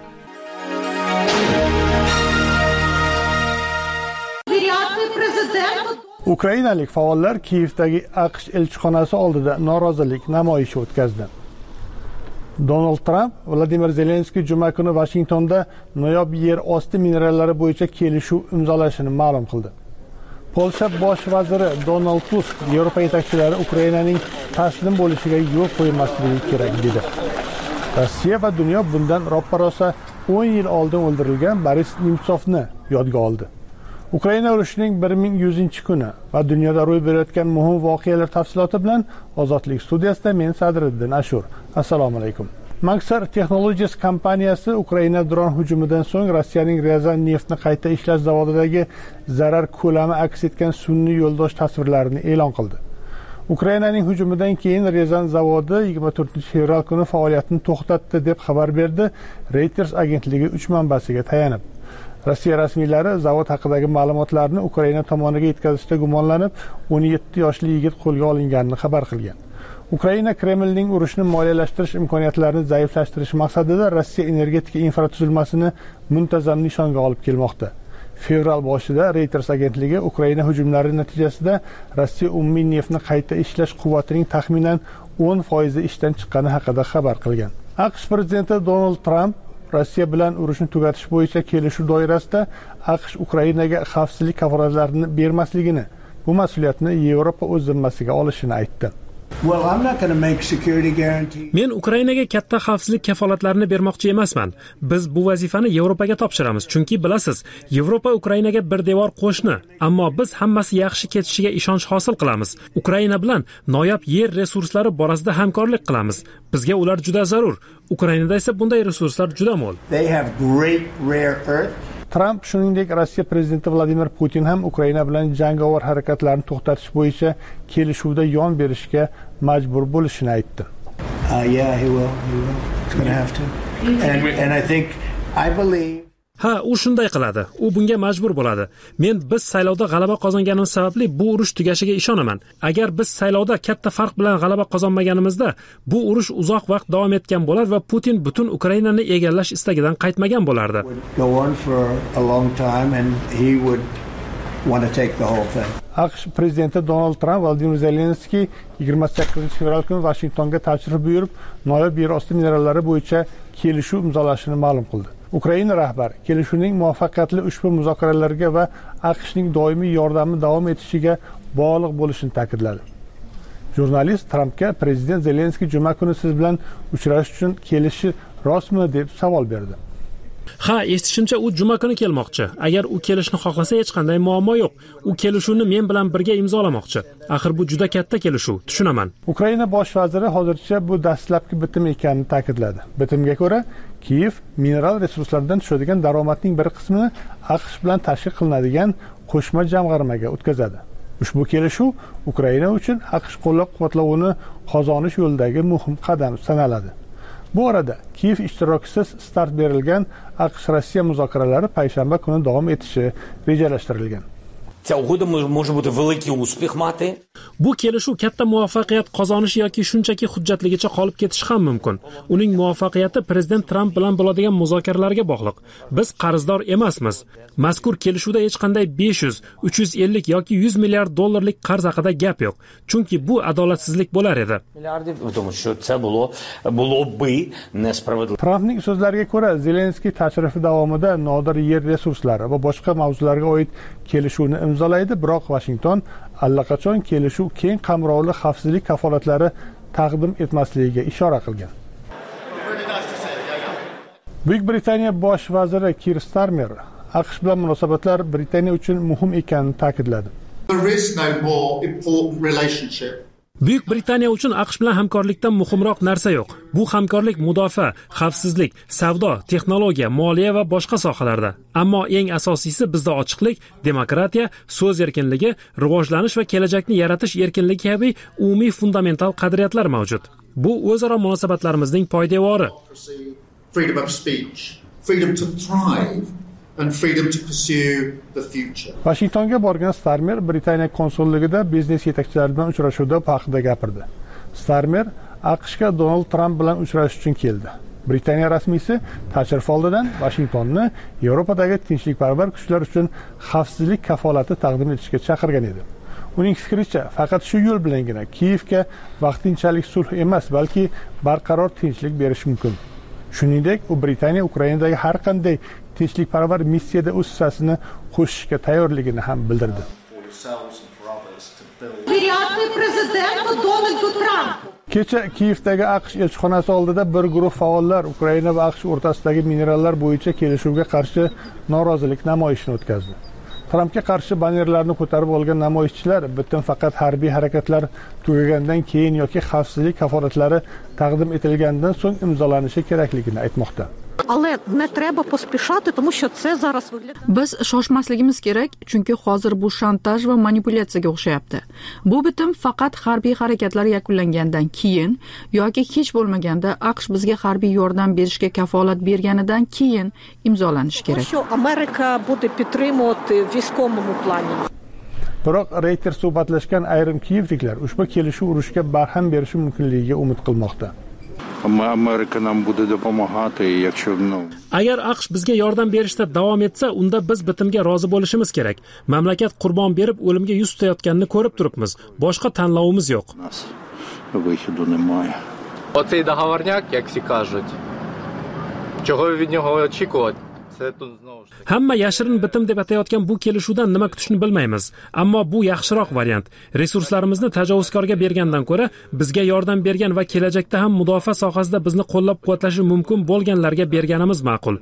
Ukrainalik faollar Kiyevdagi AQSh elchixonasi oldida norozilik namoyishi o'tkazdi. Donald Trump Vladimir Zelenskiy juma kuni Washingtonda noyob yer osti minerallari bo'yicha kelishuv imzolashini ma'lum qildi. Polsha bosh vaziri Donald Tusk Yevropa yetakchilari Ukrainaning taslim bo'lishiga yo'l qo'ymasligi kerak dedi. Rossiya va dunyo bundan roppa-rosa 10 yil oldin o'ldirilgan Boris Nemtsovni yodga oldi. Ukraina urushining 1100-kuni va dunyoda ro'y berayotgan muhim voqealar tafsiloti bilan Ozodlik studiyasida men Sadriddin Ashur. Assalomu alaykum. Maxar Technologies kompaniyasi Ukraina dron hujumidan so'ng Rossiyaning Ryazan neftni qayta ishlash zavodidagi zarar ko'lami aks etgan sun'iy yo'ldosh tasvirlarini e'lon qildi. Ukrainaning hujumidan keyin Ryazan zavodi 24-fevral kuni faoliyatini to'xtatdi deb xabar berdi Reuters agentligi 3 manbasiga tayanib. Rossiya rasmiylari zavod haqidagi ma'lumotlarni Ukraina tomoniga yetkazishda gumonlanib, 17 yoshli yigit qo'lga olinganini xabar qilgan. Ukraina Kremlning urushni moliyalashtirish imkoniyatlarini zaiflashtirish maqsadida Rossiya energetika infratuzilmasini muntazam nishonga olib kelmoqda. Fevral boshida Reuters agentligi Ukraina hujumlari natijasida Rossiya umumiy neftni qayta ishlash quvvatining taxminan 10% ishdan chiqqani haqida xabar qilgan. AQSh prezidenti Donald Trump Rossiya bilan urushni tugatish bo'yicha kelishuv doirasida AQSh Ukrainaga xavfsizlik kafolatlarini bermasligini, bu mas'uliyatni Yevropa o'z zimmasiga olishini aytdi. Men Ukrainaga katta xavfsizlik kafolatlarini bermoqchi emasman. Biz bu vazifani Yevropaga topshiramiz, chunki bilasiz, Yevropa Ukrainaga bir devor qo'shni, ammo biz hammasi yaxshi ketishiga ishonch hosil qilamiz. Ukraina bilan noyob yer resurslari borasida hamkorlik qilamiz. Bizga ular juda zarur. Ukrainada esa bunday resurslar juda mo'l. Trump shuningdek Rossiya prezidenti Vladimir Putin ham Ukraina bilan jangovar harakatlarni to'xtatish bo'yicha kelishuvda yon berishga majbur bo'lishini aytdi. Ha, u shunday qiladi. U bunga majbur bo'ladi. Biz saylovda g'alaba qozonganimiz sababli bu urush tugashiga ishonaman. Agar biz saylovda katta farq bilan g'alaba qozonmaganimizda, bu urush uzoq vaqt davom etgan bo'lar va Putin butun Ukrainani egallash istagidan qaytmagan bo'lardi. AQSh prezidenti Donald Trump Vladimir Zelenskiy 28-fevral kuni Washingtonga tashrif buyurib, noyob yer osti minerallari bo'yicha kelishuv imzolashini ma'lum qildi. Ukraina rahbari kelishuvning muvaffaqiyatli ushbu muzokaralarga va AQShning doimiy yordami davom etishiga bog'liq bo'lishini ta'kidladi. Jurnalist Trampga prezident Zelenskiy juma kuni siz bilan uchrashish uchun kelishi rostmi deb savol berdi. Ha, eshitishimcha u juma kuni kelmoqchi. Agar u kelishni xohlasa hech qanday muammo yo'q. U kelishuvni men bilan birga imzolamoqchi. Axir bu juda katta kelishuv, tushunaman. Ukraina bosh vaziri hozircha bu dastlabki bitim ekanini ta'kidladi. Bitimga ko'ra, Kiyev mineral resurslardan tushadigan daromadning bir qismini AQSh bilan tashkil qilinadigan qo'shma jamg'armaga o'tkazadi. Ushbu kelishuv Ukraina uchun AQSh qo'llab-quvvatlovini qozonish yo'lidagi muhim qadam sanaladi. Bu orada Kiyev ishtirokisiz start berilgan AQSh-Rossiya muzokaralari payshanba kuni davom etishi rejalashtirilgan. Bu kelishuv katta muvaffaqiyat qozonishi yoki shunchaki hujjatligicha qolib ketishi ham mumkin. Uning muvaffaqiyati prezident Tramp bilan bo'ladigan muzokaralarga bog'liq. Biz qarzdor emasmiz. Mazkur kelishuvda hech qanday 500, 350 yoki 100 milliard dollarlik qarz haqida gap yo'q. Chunki bu adolatsizlik bo'lar edi. Trampning so'zlariga ko'ra, Zelenskiy tashrifi davomida nodir yer resurslari va boshqa mavzularga oid kelishuvni imzolaydi, biroq Washington allaqachon kelishuv keng qamrovli xavfsizlik kafolatlari taqdim etmasligiga ishora qilgan. Buyuk Britaniya bosh vaziri Keir Starmer AQSh bilan munosabatlar Britaniya uchun muhim ekanini ta'kidladi. Buyuk Britaniya uchun AQSh bilan hamkorlikdan muhimroq narsa yo'q. Bu hamkorlik mudofaa, xavfsizlik, savdo, texnologiya, moliya va boshqa sohalarda. Ammo eng asosiysi bizda ochiqlik, demokratiya, so'z erkinligi, rivojlanish va kelajakni yaratish erkinligi kabi umumiy fundamental qadriyatlar mavjud. Bu o'zaro munosabatlarimizning poydevori. Freedom of speech, freedom to thrive. And freedom to pursue the future. Washingtonga borgan Starmer Britaniya konsulligida biznes yetakchilari bilan uchrashuvda haqida gapirdi. Starmer AQShga Donald Trump bilan uchrashish uchun keldi. Britaniya rasmiysi tashrif oldidan Washingtonni Yevropadagi tinchlikparvar kuchlar uchun xavfsizlik kafolati taqdim etishga chaqirgan edi. Uning fikricha, faqat shu yo'l bilangina Kiyevga vaqtinchalik sulh emas, balki barqaror tinchlik berish mumkin. Shuningdek, u Britaniya Ukrainadagi har qanday tinchlikparvar missiyada o'z hissasini qo'shishga tayyorligini ham bildirdi. Kecha Kiyevdagi AQSh elchixonasi oldida bir guruh faollar Ukraina va AQSh o'rtasidagi minerallar bo'yicha kelishuvga qarshi norozilik namoyishini o'tkazdi. Trampga qarshi banerlarni ko'tarib olgan namoyishchilar bitim faqat harbiy harakatlar tugagandan keyin yoki xavfsizlik kafolatlari taqdim etilgandan so'ng imzolanishi kerakligini aytmoqda. Biz shoshmasligimiz kerak, chunki hozir bu shantaj va manipulyatsiyaga o'xshayapti. Bu bitim faqat harbiy harakatlar yakunlangandan keyin yoki hech bo'lmaganda AQSh bizga harbiy yordam berishga kafolat berganidan keyin imzolanishi kerak. Biroq Reuters suhbatlashgan ayrim kiyevliklar ushbu kelishuv urushga barham berishi mumkinligiga umid qilmoqda. Agar AQSh bizga yordam berishda davom etsa, unda biz bitimga rozi bo'lishimiz kerak. Mamlakat qurbon berib o'limga yuz tutayotganini ko'rib turibmiz. Boshqa tanlovimiz yo'q. Оцей договорняк, як всі кажуть. Чого ви від нього очікувати? Hamma yashirin bitim deb atayotgan bu kelishuvdan nima kutishni bilmaymiz. Ammo bu yaxshiroq variant. Resurslarimizni tajovuzkorga bergandan ko'ra, bizga yordam bergan va kelajakda ham mudofaa sohasida bizni qo'llab-quvvatlashi mumkin bo'lganlarga berganimiz ma'qul.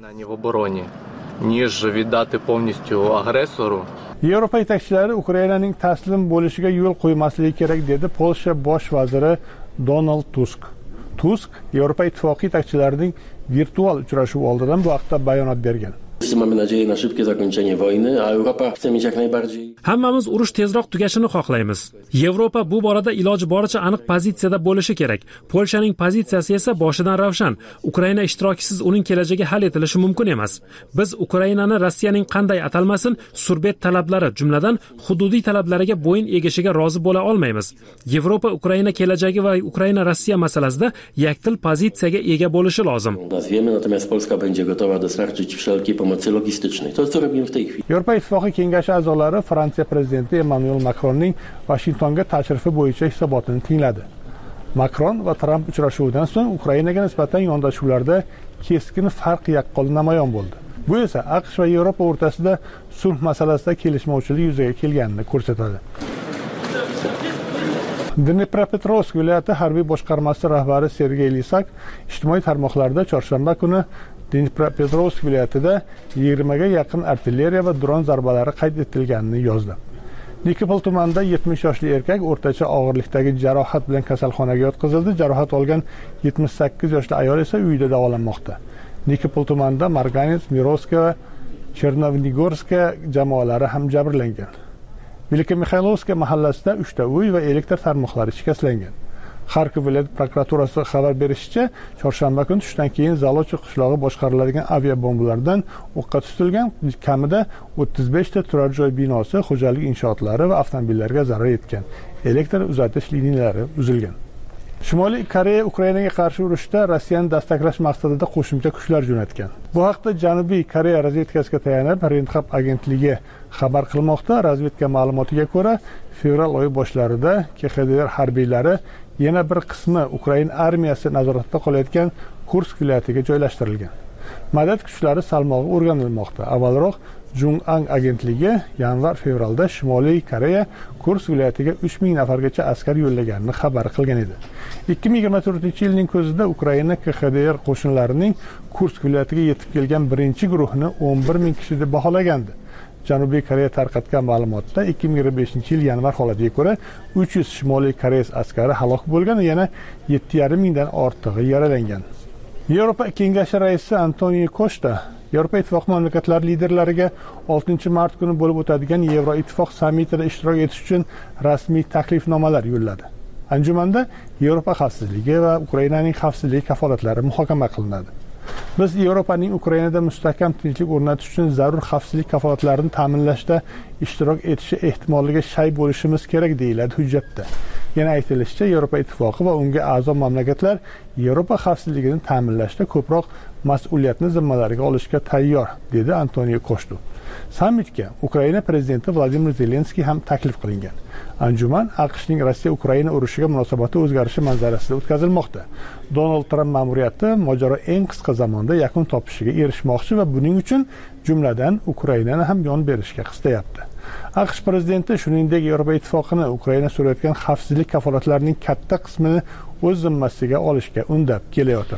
Yevropa yetakchilari Ukrainaning taslim bo'lishiga yo'l qo'ymasligi kerak dedi Polsha bosh vaziri Donald Tusk. Tusk Yevropa ittifoqi yetakchilarining virtual uchrashuvi oldidan bu haqda bayonot bergan. Hammamiz urush tezroq tugashini xohlaymiz. Yevropa bu borada iloji boricha aniq pozitsiyada bo'lishi kerak. Polshaning pozitsiyasi esa boshidan ravshan. Ukraina ishtirokisiz uning kelajagi hal etilishi mumkin emas. Biz Ukrainani Rossiyaning qanday atalmasin surbet talablari, jumladan hududiy talablariga bo'yin egishiga rozi bo'la olmaymiz. Yevropa Ukraina kelajagi va Ukraina Rossiya masalasida yakdil pozitsiyaga ega bo'lishi lozim. Yevropa ittifoqi kengashi a'zolari Fransiya prezidenti Emmanuel Macronning Washingtonga tashrifi bo'yicha hisobotini tingladi. Macron va Trump uchrashuvidan so'ng Ukrainaga nisbatan yondashuvlarda keskin farq yaqqol namoyon bo'ldi. Bu esa AQSh va Yevropa o'rtasida sulh masalasida kelishmovchilik yuzaga kelganini ko'rsatadi. Dnepropetrovsk viloyati harbiy boshqarmasi rahbari Sergey Lisak ijtimoiy tarmoqlarda chorshanba kuni Dnipropetrovsk viloyatida 20 ga yaqin artilleriya va dron zarbalari qayd etilganini yozdi. Nikopol tumanida 70 yoshli erkak o'rtacha og'irlikdagi jarohat bilan kasalxonaga yotqizildi. Jarohat olgan 78 yoshli ayol esa uyida davolanmoqda. Nikopol tumanida Marganets, Mirovska va Chernovnigorska jamoalari ham jabrlangan. Velikomikhailovska mahallasida 3 ta uy va elektr tarmoqlari shikastlangan. Xarkov viloyat prokuraturasi xabar berishicha, chorshanba kuni tushdan keyin Zalochi qishlog'i boshqariladigan aviabombalardan o'qqa tutilgan. Kamida 35 ta turar joy binosi, xo'jalik inshootlari va avtomobillarga zarar yetgan. Elektr uzatish liniyalari uzilgan. Shimoliy Koreya Ukrainaga qarshi urushda Rossiyani dastaklash maqsadida qo'shimcha kuchlar jo'natgan. Bu haqda Janubiy Koreya razvedkasiga tayanib Renhap agentligi xabar qilmoqda. Razvedka ma'lumotiga ko'ra, fevral oyi boshlarida KXDR harbiylari yana bir qismi Ukraina armiyasi nazoratida qolayotgan Kursk viloyatiga joylashtirilgan. Madad kuchlari salmog'i o'rganilmoqda. Avvalroq Jungang agentligi yanvar-fevralda Shimoliy Koreya Kursk viloyatiga 3000 nafargacha askar yo'llaganini xabar qilgan edi. 2024-yilning ko'zida Ukraina KXDR qo'shinlarining Kursk viloyatiga yetib kelgan birinchi guruhini 11000 kishi deb baholagandi. Janubiy Koreya tarqatgan ma'lumotda 2025-yil yanvar holatiga ko'ra 300 Shimoliy Koreya askari halok bo'lgan va yana 7500 dan ortig'i yaralangan. Yevropa Kengashi raisi Antonio Costa Yevropa Ittifoqi mamlakatlari liderlariga 6-mart kuni bo'lib o'tadigan Yevroittifoq sammitida ishtirok etish uchun rasmiy taklifnomalar yo'lladi. Anjumanda Yevropa xavfsizligi va Ukrainaning xavfsizligi kafolatlari muhokama qilinadi. Biz Yevropaning Ukrainada mustahkam tinchlik o'rnatish uchun zarur xavfsizlik kafolatlarini ta'minlashda ishtirok etishi ehtimoliga shay bo'lishimiz kerak deyiladi hujjatda. Yana aytilishicha, Yevropa Ittifoqi va unga a'zo mamlakatlar Yevropa xavfsizligini ta'minlashda ko'proq mas'uliyatni zimmalariga olishga tayyor, dedi Antonio Costa. Sammitga Ukraina prezidenti Vladimir Zelenskiy ham taklif qilingan. Anjuman AQShning Rossiya-Ukraina urushiga munosabati o'zgarishi manzarasida o'tkazilmoqda. Donald Tramp ma'muriyati mojaro eng qisqa zamonda yakun topishiga erishmoqchi va buning uchun jumladan Ukrainani ham yon berishga qistayapti. AQSh prezidenti shuningdek Yevropa Ittifoqini Ukraina so'rayotgan xavfsizlik kafolatlarining katta qismini o'z zimmasiga olishga undab kelayotir.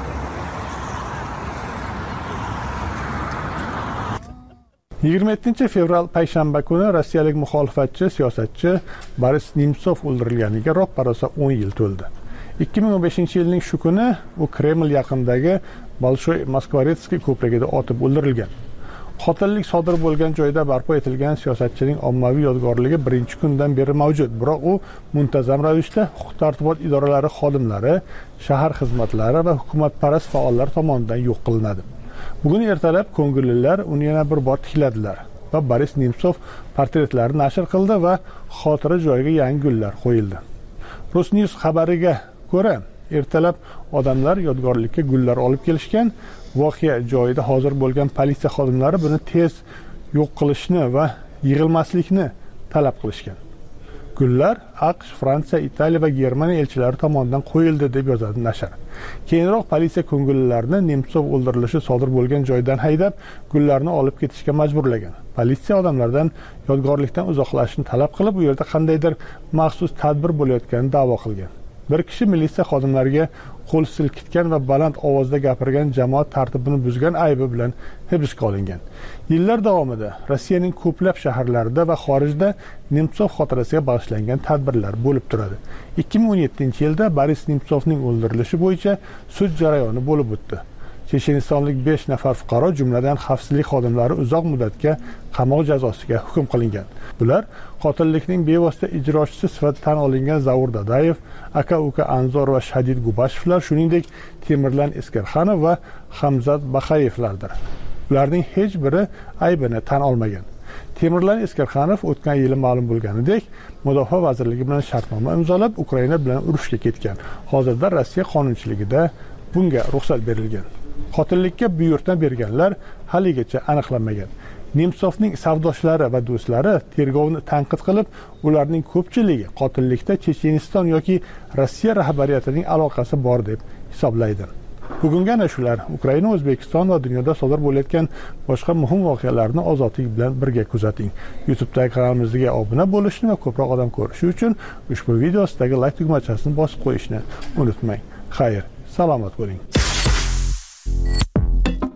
Fevral payshanba kuni rossiyalik muxolifatchi siyosatchi Boris Nemtsov o'ldirilganiga ro'paraso 10 yil to'ldi. 2015-yilning shu kuni u Kreml yaqinidagi Bolshoy Moskvaretskiy ko'prigida otib o'ldirilgan. Qotillik sodir bo'lgan joyda barpo etilgan siyosatchining ommaviy yodgorligi birinchi kundan beri mavjud, biroq u muntazam ravishda huquq-tartibot idoralari xodimlari, shahar xizmatlari va hukumatparast faollar tomonidan yo'q qilinadi. Bugun ertalab ko'ngillilar uni yana bir bor tikladilar va Boris Nemtsov portretlarini nashr qildi va xotira joyiga yangi gullar qo'yildi. Rusnews xabariga ko'ra, ertalab odamlar yodgorlikka gullar olib kelishgan. Voqea joyida hozir bo'lgan politsiya xodimlari buni tez yo'q qilishni va yig'ilmaslikni talab qilishgan. Gullar AQSh, Fransiya, Italiya va Germaniya elchilari tomonidan qo'yildi deb yozadi nashr. Keyinroq politsiya ko'ngillilarni Nemtsov o'ldirilishi sodir bo'lgan joydan haydab, gullarni olib ketishga majburlagan. Politsiya odamlardan yodgorlikdan uzoqlashishni talab qilib, u yerda qandaydir maxsus tadbir bo'layotganini da'vo qilgan. Bir kishi militsiya xodimlariga qo'l silkitgan va baland ovozda gapirgan jamoat tartibini buzgan aybi bilan hibsga olingan. Yillar davomida Rossiyaning ko'plab shaharlarida va xorijda Nemtsov xotirasiga bag'ishlangan tadbirlar bo'lib turadi. 2017-yilda Boris Nemtsovning o'ldirilishi bo'yicha sud jarayoni bo'lib o'tdi. Chechenistonlik 5 nafar fuqaro, jumladan xavfsizlik xodimlari uzoq muddatga qamoq jazosiga hukm qilingan. Bular qotillikning bevosita ijrochisi sifatida tan olingan Zavur Dadayev, aka-uka Anzor va Shadid Gubashevlar, shuningdek Temirlan Eskerxanov va Hamzat Baxayevlardir. Ularning hech biri aybini tan olmagan. Temirlan Eskerxanov o'tgan yili ma'lum bo'lganidek, Mudofaa vazirligi bilan shartnoma imzolab, Ukraina bilan urushga ketgan. Hozirda Rossiya qonunchiligida bunga ruxsat berilgan. Qotillikka buyurtma berganlar haligacha aniqlanmagan. Nemtsovning savdoshlari va do'stlari tergovni tanqid qilib, ularning ko'pchiligi qotillikda Checheniston yoki Rossiya rahbariyatining aloqasi bor deb hisoblaydi. Bugungi ana shular Ukraina, O'zbekiston va dunyoda sodir bo'layotgan boshqa muhim voqealarni ozodlik bilan birga kuzating. YouTube'dagi kanalimizga obuna bo'lishni va ko'proq odam ko'rishi uchun ushbu video ostidagi like tugmachasini bosib qo'yishni unutmang. Xayr, salomat bo'ling.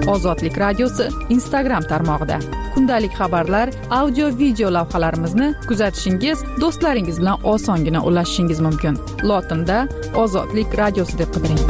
Ozodlik radiosi Instagram tarmog'ida. Kundalik xabarlar, audio video lavhalarimizni kuzatishingiz, do'stlaringiz bilan osongina ulashishingiz mumkin. Lotinda Ozodlik radiosi deb qidiring.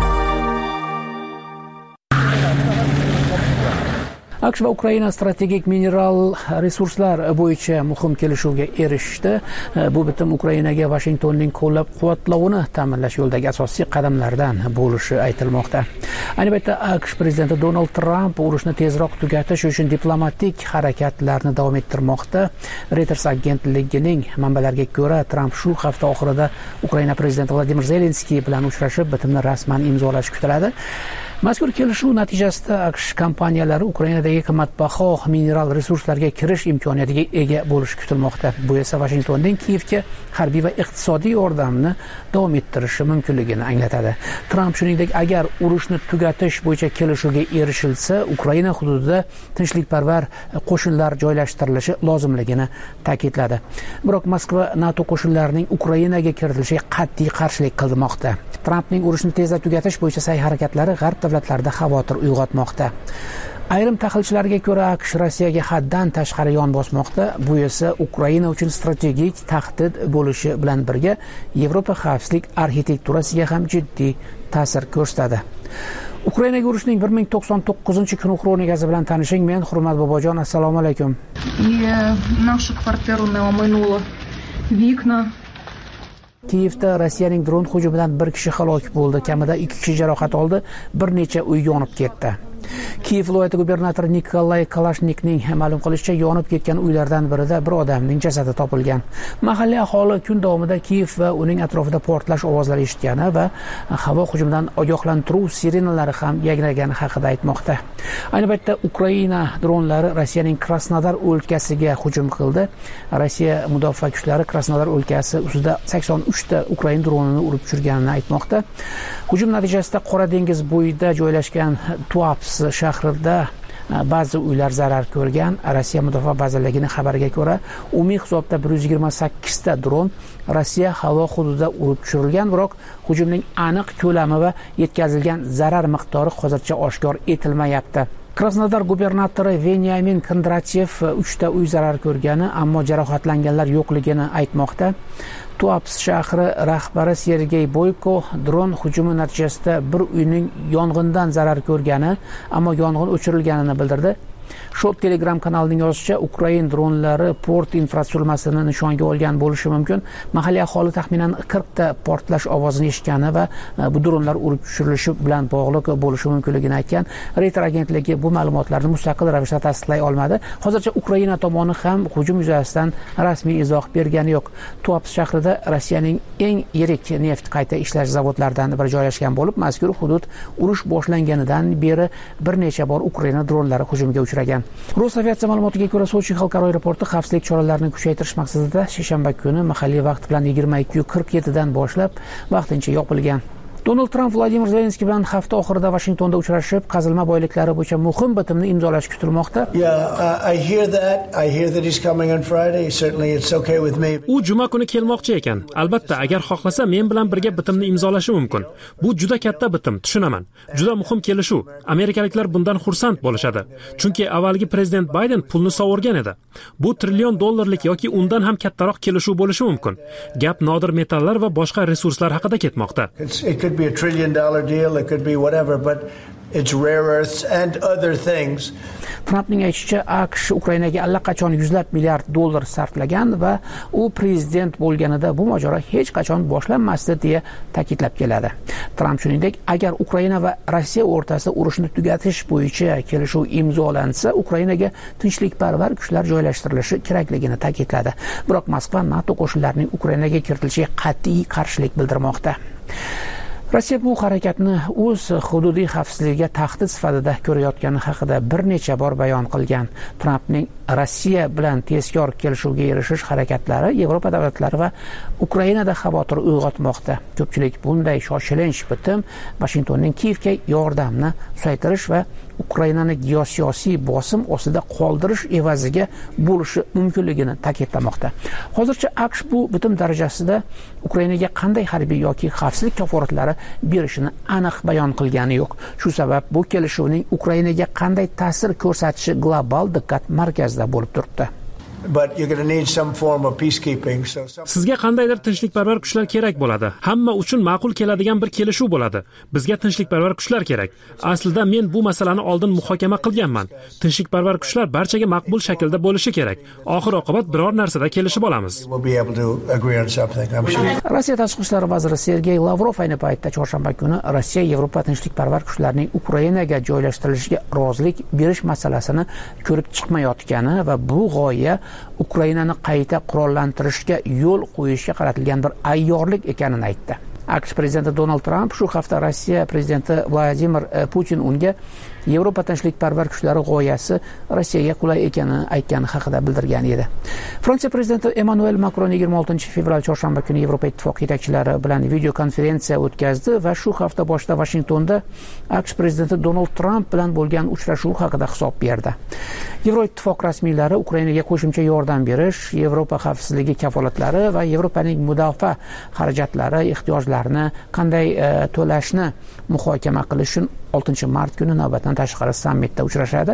AQSh va Ukraina strategik mineral resurslar bo'yicha muhim kelishuvga erishdi. Bu bitim Ukrainaga Washingtonning qo'llab-quvvatlovini ta'minlash yo'lidagi asosiy qadamlardan bo'lishi aytilmoqda. Ayni paytda AQSh prezidenti Donald Trump urushni tezroq tugatish uchun diplomatik harakatlarni davom ettirmoqda. Reuters agentligining manbalariga ko'ra, Trump shu hafta oxirida Ukraina prezidenti Vladimir Zelenskiy bilan uchrashib, bitimni rasman imzolashi kutiladi. Mazkur kelishuv natijasida AQSh kompaniyalari Ukrainadagi qimmatbaho mineral resurslarga kirish imkoniyatiga ega bo'lishi kutilmoqda. Bu esa Washingtonning Kiyevga harbiy va iqtisodiy yordamni davom ettirishi mumkinligini anglatadi. Trump shuningdek, agar urushni tugatish bo'yicha kelishuvga erishilsa, Ukraina hududida tinchlikparvar qo'shinlar joylashtirilishi lozimligini ta'kidladi. Biroq Moskva NATO qo'shinlarining Ukrainaga kiritilishiga qat'iy qarshilik qilmoqda. Trumpning urushni tezda tugatish bo'yicha sa'y-harakatlari g'arb davlatlarida xavotir uyg'otmoqda. Ayrim tahlilchilarga ko'ra, AQSh Rossiyaga haddan tashqari yon bosmoqda. Bu esa Ukraina uchun strategik tahdid bo'lishi bilan birga Yevropa xavfsizlik arxitekturasiga ham jiddiy ta'sir ko'rsatadi. Ukrainaga urushning 1099-kun xronikasi bilan tanishing. Men Hurmat Bobojon, assalomu alaykum. Нашу квартиру не оминуло вікна. Kiyevda Rossiyaning dron hujumidan bir kishi halok bo'ldi, kamida 2 kishi jarohat oldi, bir necha uy yonib ketdi. Kiyev viloyati gubernatori Nikolay Kalashnikning ma'lum qilishicha, yonib ketgan uylardan birida bir odamning jasadi topilgan. Mahalliy aholi kun davomida Kiyev va uning atrofida portlash ovozlari eshitgani va havo hujumidan ogohlantiruv sirenalari ham yangragani haqida aytmoqda. Ayni paytda Ukraina dronlari Rossiyaning Krasnodar o'lkasiga hujum qildi. Rossiya mudofaa kuchlari Krasnodar o'lkasi ustida 83 ta Ukraina dronini urib tushirganini aytmoqda. Hujum natijasida Qora dengiz bo'yida joylashgan Tuapse shahrida ba'zi uylar zarar ko'rgan. Rossiya mudofaa vazirligining xabariga ko'ra, umumiy hisobda 128 ta dron Rossiya havo hududida urib tushirilgan, biroq hujumning aniq ko'lami va yetkazilgan zarar miqdori hozircha oshkor etilmayapti. Krasnodar gubernatori Venyamin Kondratyev 3 ta uy zarar ko'rgani, ammo jarohatlanganlar yo'qligini aytmoqda. Tuapse shahri rahbari Sergey Boyko dron hujumi natijasida bir uyning yong'indan zarar ko'rgani, ammo yong'in o'chirilganini bildirdi. Shu Telegram kanalining yozishicha, Ukraina dronlari port infratuzilmasini nishonga olgan bo'lishi mumkin. Mahalliy aholi taxminan 40 ta portlash ovozini eshitgani va bu dronlar urib tushirilishi bilan bog'liq bo'lishi mumkinligini aytgan. Reuters agentligi bu ma'lumotlarni mustaqil ravishda tasdiqlay olmadi. Hozircha Ukraina tomoni ham hujum yuzasidan rasmiy izoh bergani yo'q. Tuapse shahrida Rossiyaning eng yirik neft qayta ishlash zavodlaridan biri joylashgan bo'lib, mazkur hudud urush boshlanganidan beri bir necha bor Ukraina dronlari hujumiga uchragan. Rus aviatsiya ma'lumotiga ko'ra, Sochi xalqaro aeroporti xavfsizlik choralarini kuchaytirish maqsadida seshanba kuni mahalliy vaqt bilan 22:47 dan boshlab vaqtincha yopilgan. Donald Trump Vladimir Zelenskiy bilan hafta oxirida Washingtonda uchrashib, qazilma boyliklari bo'yicha muhim bitimni imzolash kutilmoqda. U juma kuni kelmoqchi ekan. Albatta, agar xohlasa men bilan birga bitimni imzolashi mumkin. Bu juda katta bitim, tushunaman. Juda muhim kelishuv. Amerikaliklar bundan xursand bo'lishadi. Chunki avvalgi prezident Bayden pulni sovurgan edi. Bu $1 trillion yoki undan ham kattaroq kelishuv bo'lishi mumkin. Gap nodir metallar va boshqa resurslar haqida ketmoqda. Be $1 trillion deal, it could be whatever, but it's rare earths and other things. Trumpning aytishicha, AQSh Ukrainaga allaqachon $100 milliard sarflagan va u prezident bo'lganida bu mojaro hech qachon boshlanmasdi deya ta'kidlab keladi. Trump shuningdek, agar Ukraina va Rossiya o'rtasida urushni tugatish bo'yicha kelishuv imzolansa, Ukrainaga tinchlikparvar kuchlar joylashtirilishi kerakligini ta'kidladi. Biroq Moskva NATO qo'shinlarining Ukrainaga kiritilishiga qat'iy qarshilik bildirmoqda. Rossiya bu harakatni o'z hududiy xavfsizligiga tahdid sifatida ko'rayotgani haqida bir necha bor bayon qilgan. Trumpning Rossiya bilan tezkor kelishuvga erishish harakatlari Yevropa davlatlari va Ukrainada xavotir uyg'otmoqda. Ko'pchilik bunday shoshilinch bitim Washingtonning Kiyevga yordamni susaytirish va Ukrainani geosiyosiy bosim ostida qoldirish evaziga bo'lishi mumkinligini ta'kidlamoqda. Hozircha AQSh bu bitim darajasida Ukrainaga qanday harbiy yoki xavfsizlik kafolatlari berishini aniq bayon qilgani yo'q. Shu sabab bu kelishuvning Ukrainaga qanday ta'sir ko'rsatishi global diqqat markazida bo'lib turibdi. Sizga qandaydir tinchlikparvar kuchlar kerak bo'ladi. Hamma uchun ma'qul keladigan bir kelishuv bo'ladi. Bizga tinchlikparvar kuchlar kerak. Aslida men bu masalani oldin muhokama qilganman. Tinchlikparvar kuchlar barchaga maqbul shaklda bo'lishi kerak. Oxir-oqibat biror narsada kelishib olamiz. Rossiya tashqi ishlar vaziri Sergey Lavrov ayni paytda chorshanba kuni Rossiya Yevropa tinchlikparvar kuchlarining Ukrainaga joylashtirilishiga rozilik berish masalasini ko'rib chiqmayotgani va bu g'oya Ukrainani qayta qurollantirishga yo'l qo'yishga qaratilgan bir ayyorlik ekanini aytdi. AQSh prezidenti Donald Trump shu hafta Rossiya prezidenti Vladimir Putin unga Yevropa tinchlikparvar kuchlari g'oyasi Rossiyaga qulay ekanini aytgani haqida bildirgan edi. Fransiya prezidenti Emmanuel Macron 26-fevral chorshanba kuni Yevropa ittifoqi yetakchilari bilan video konferensiya o'tkazdi va shu hafta boshida Washingtonda AQSh prezidenti Donald Trump bilan bo'lgan uchrashuv haqida hisob berdi. Yevroittifoq rasmiylari Ukrainaga qo'shimcha yordam berish, Yevropa xavfsizligi kafolatlari va Yevropaning mudofaa xarajatlari ehtiyojlarini qanday to'lashni muhokama qilish uchun 6-mart kuni navbatdan tashqari sammitda uchrashadi.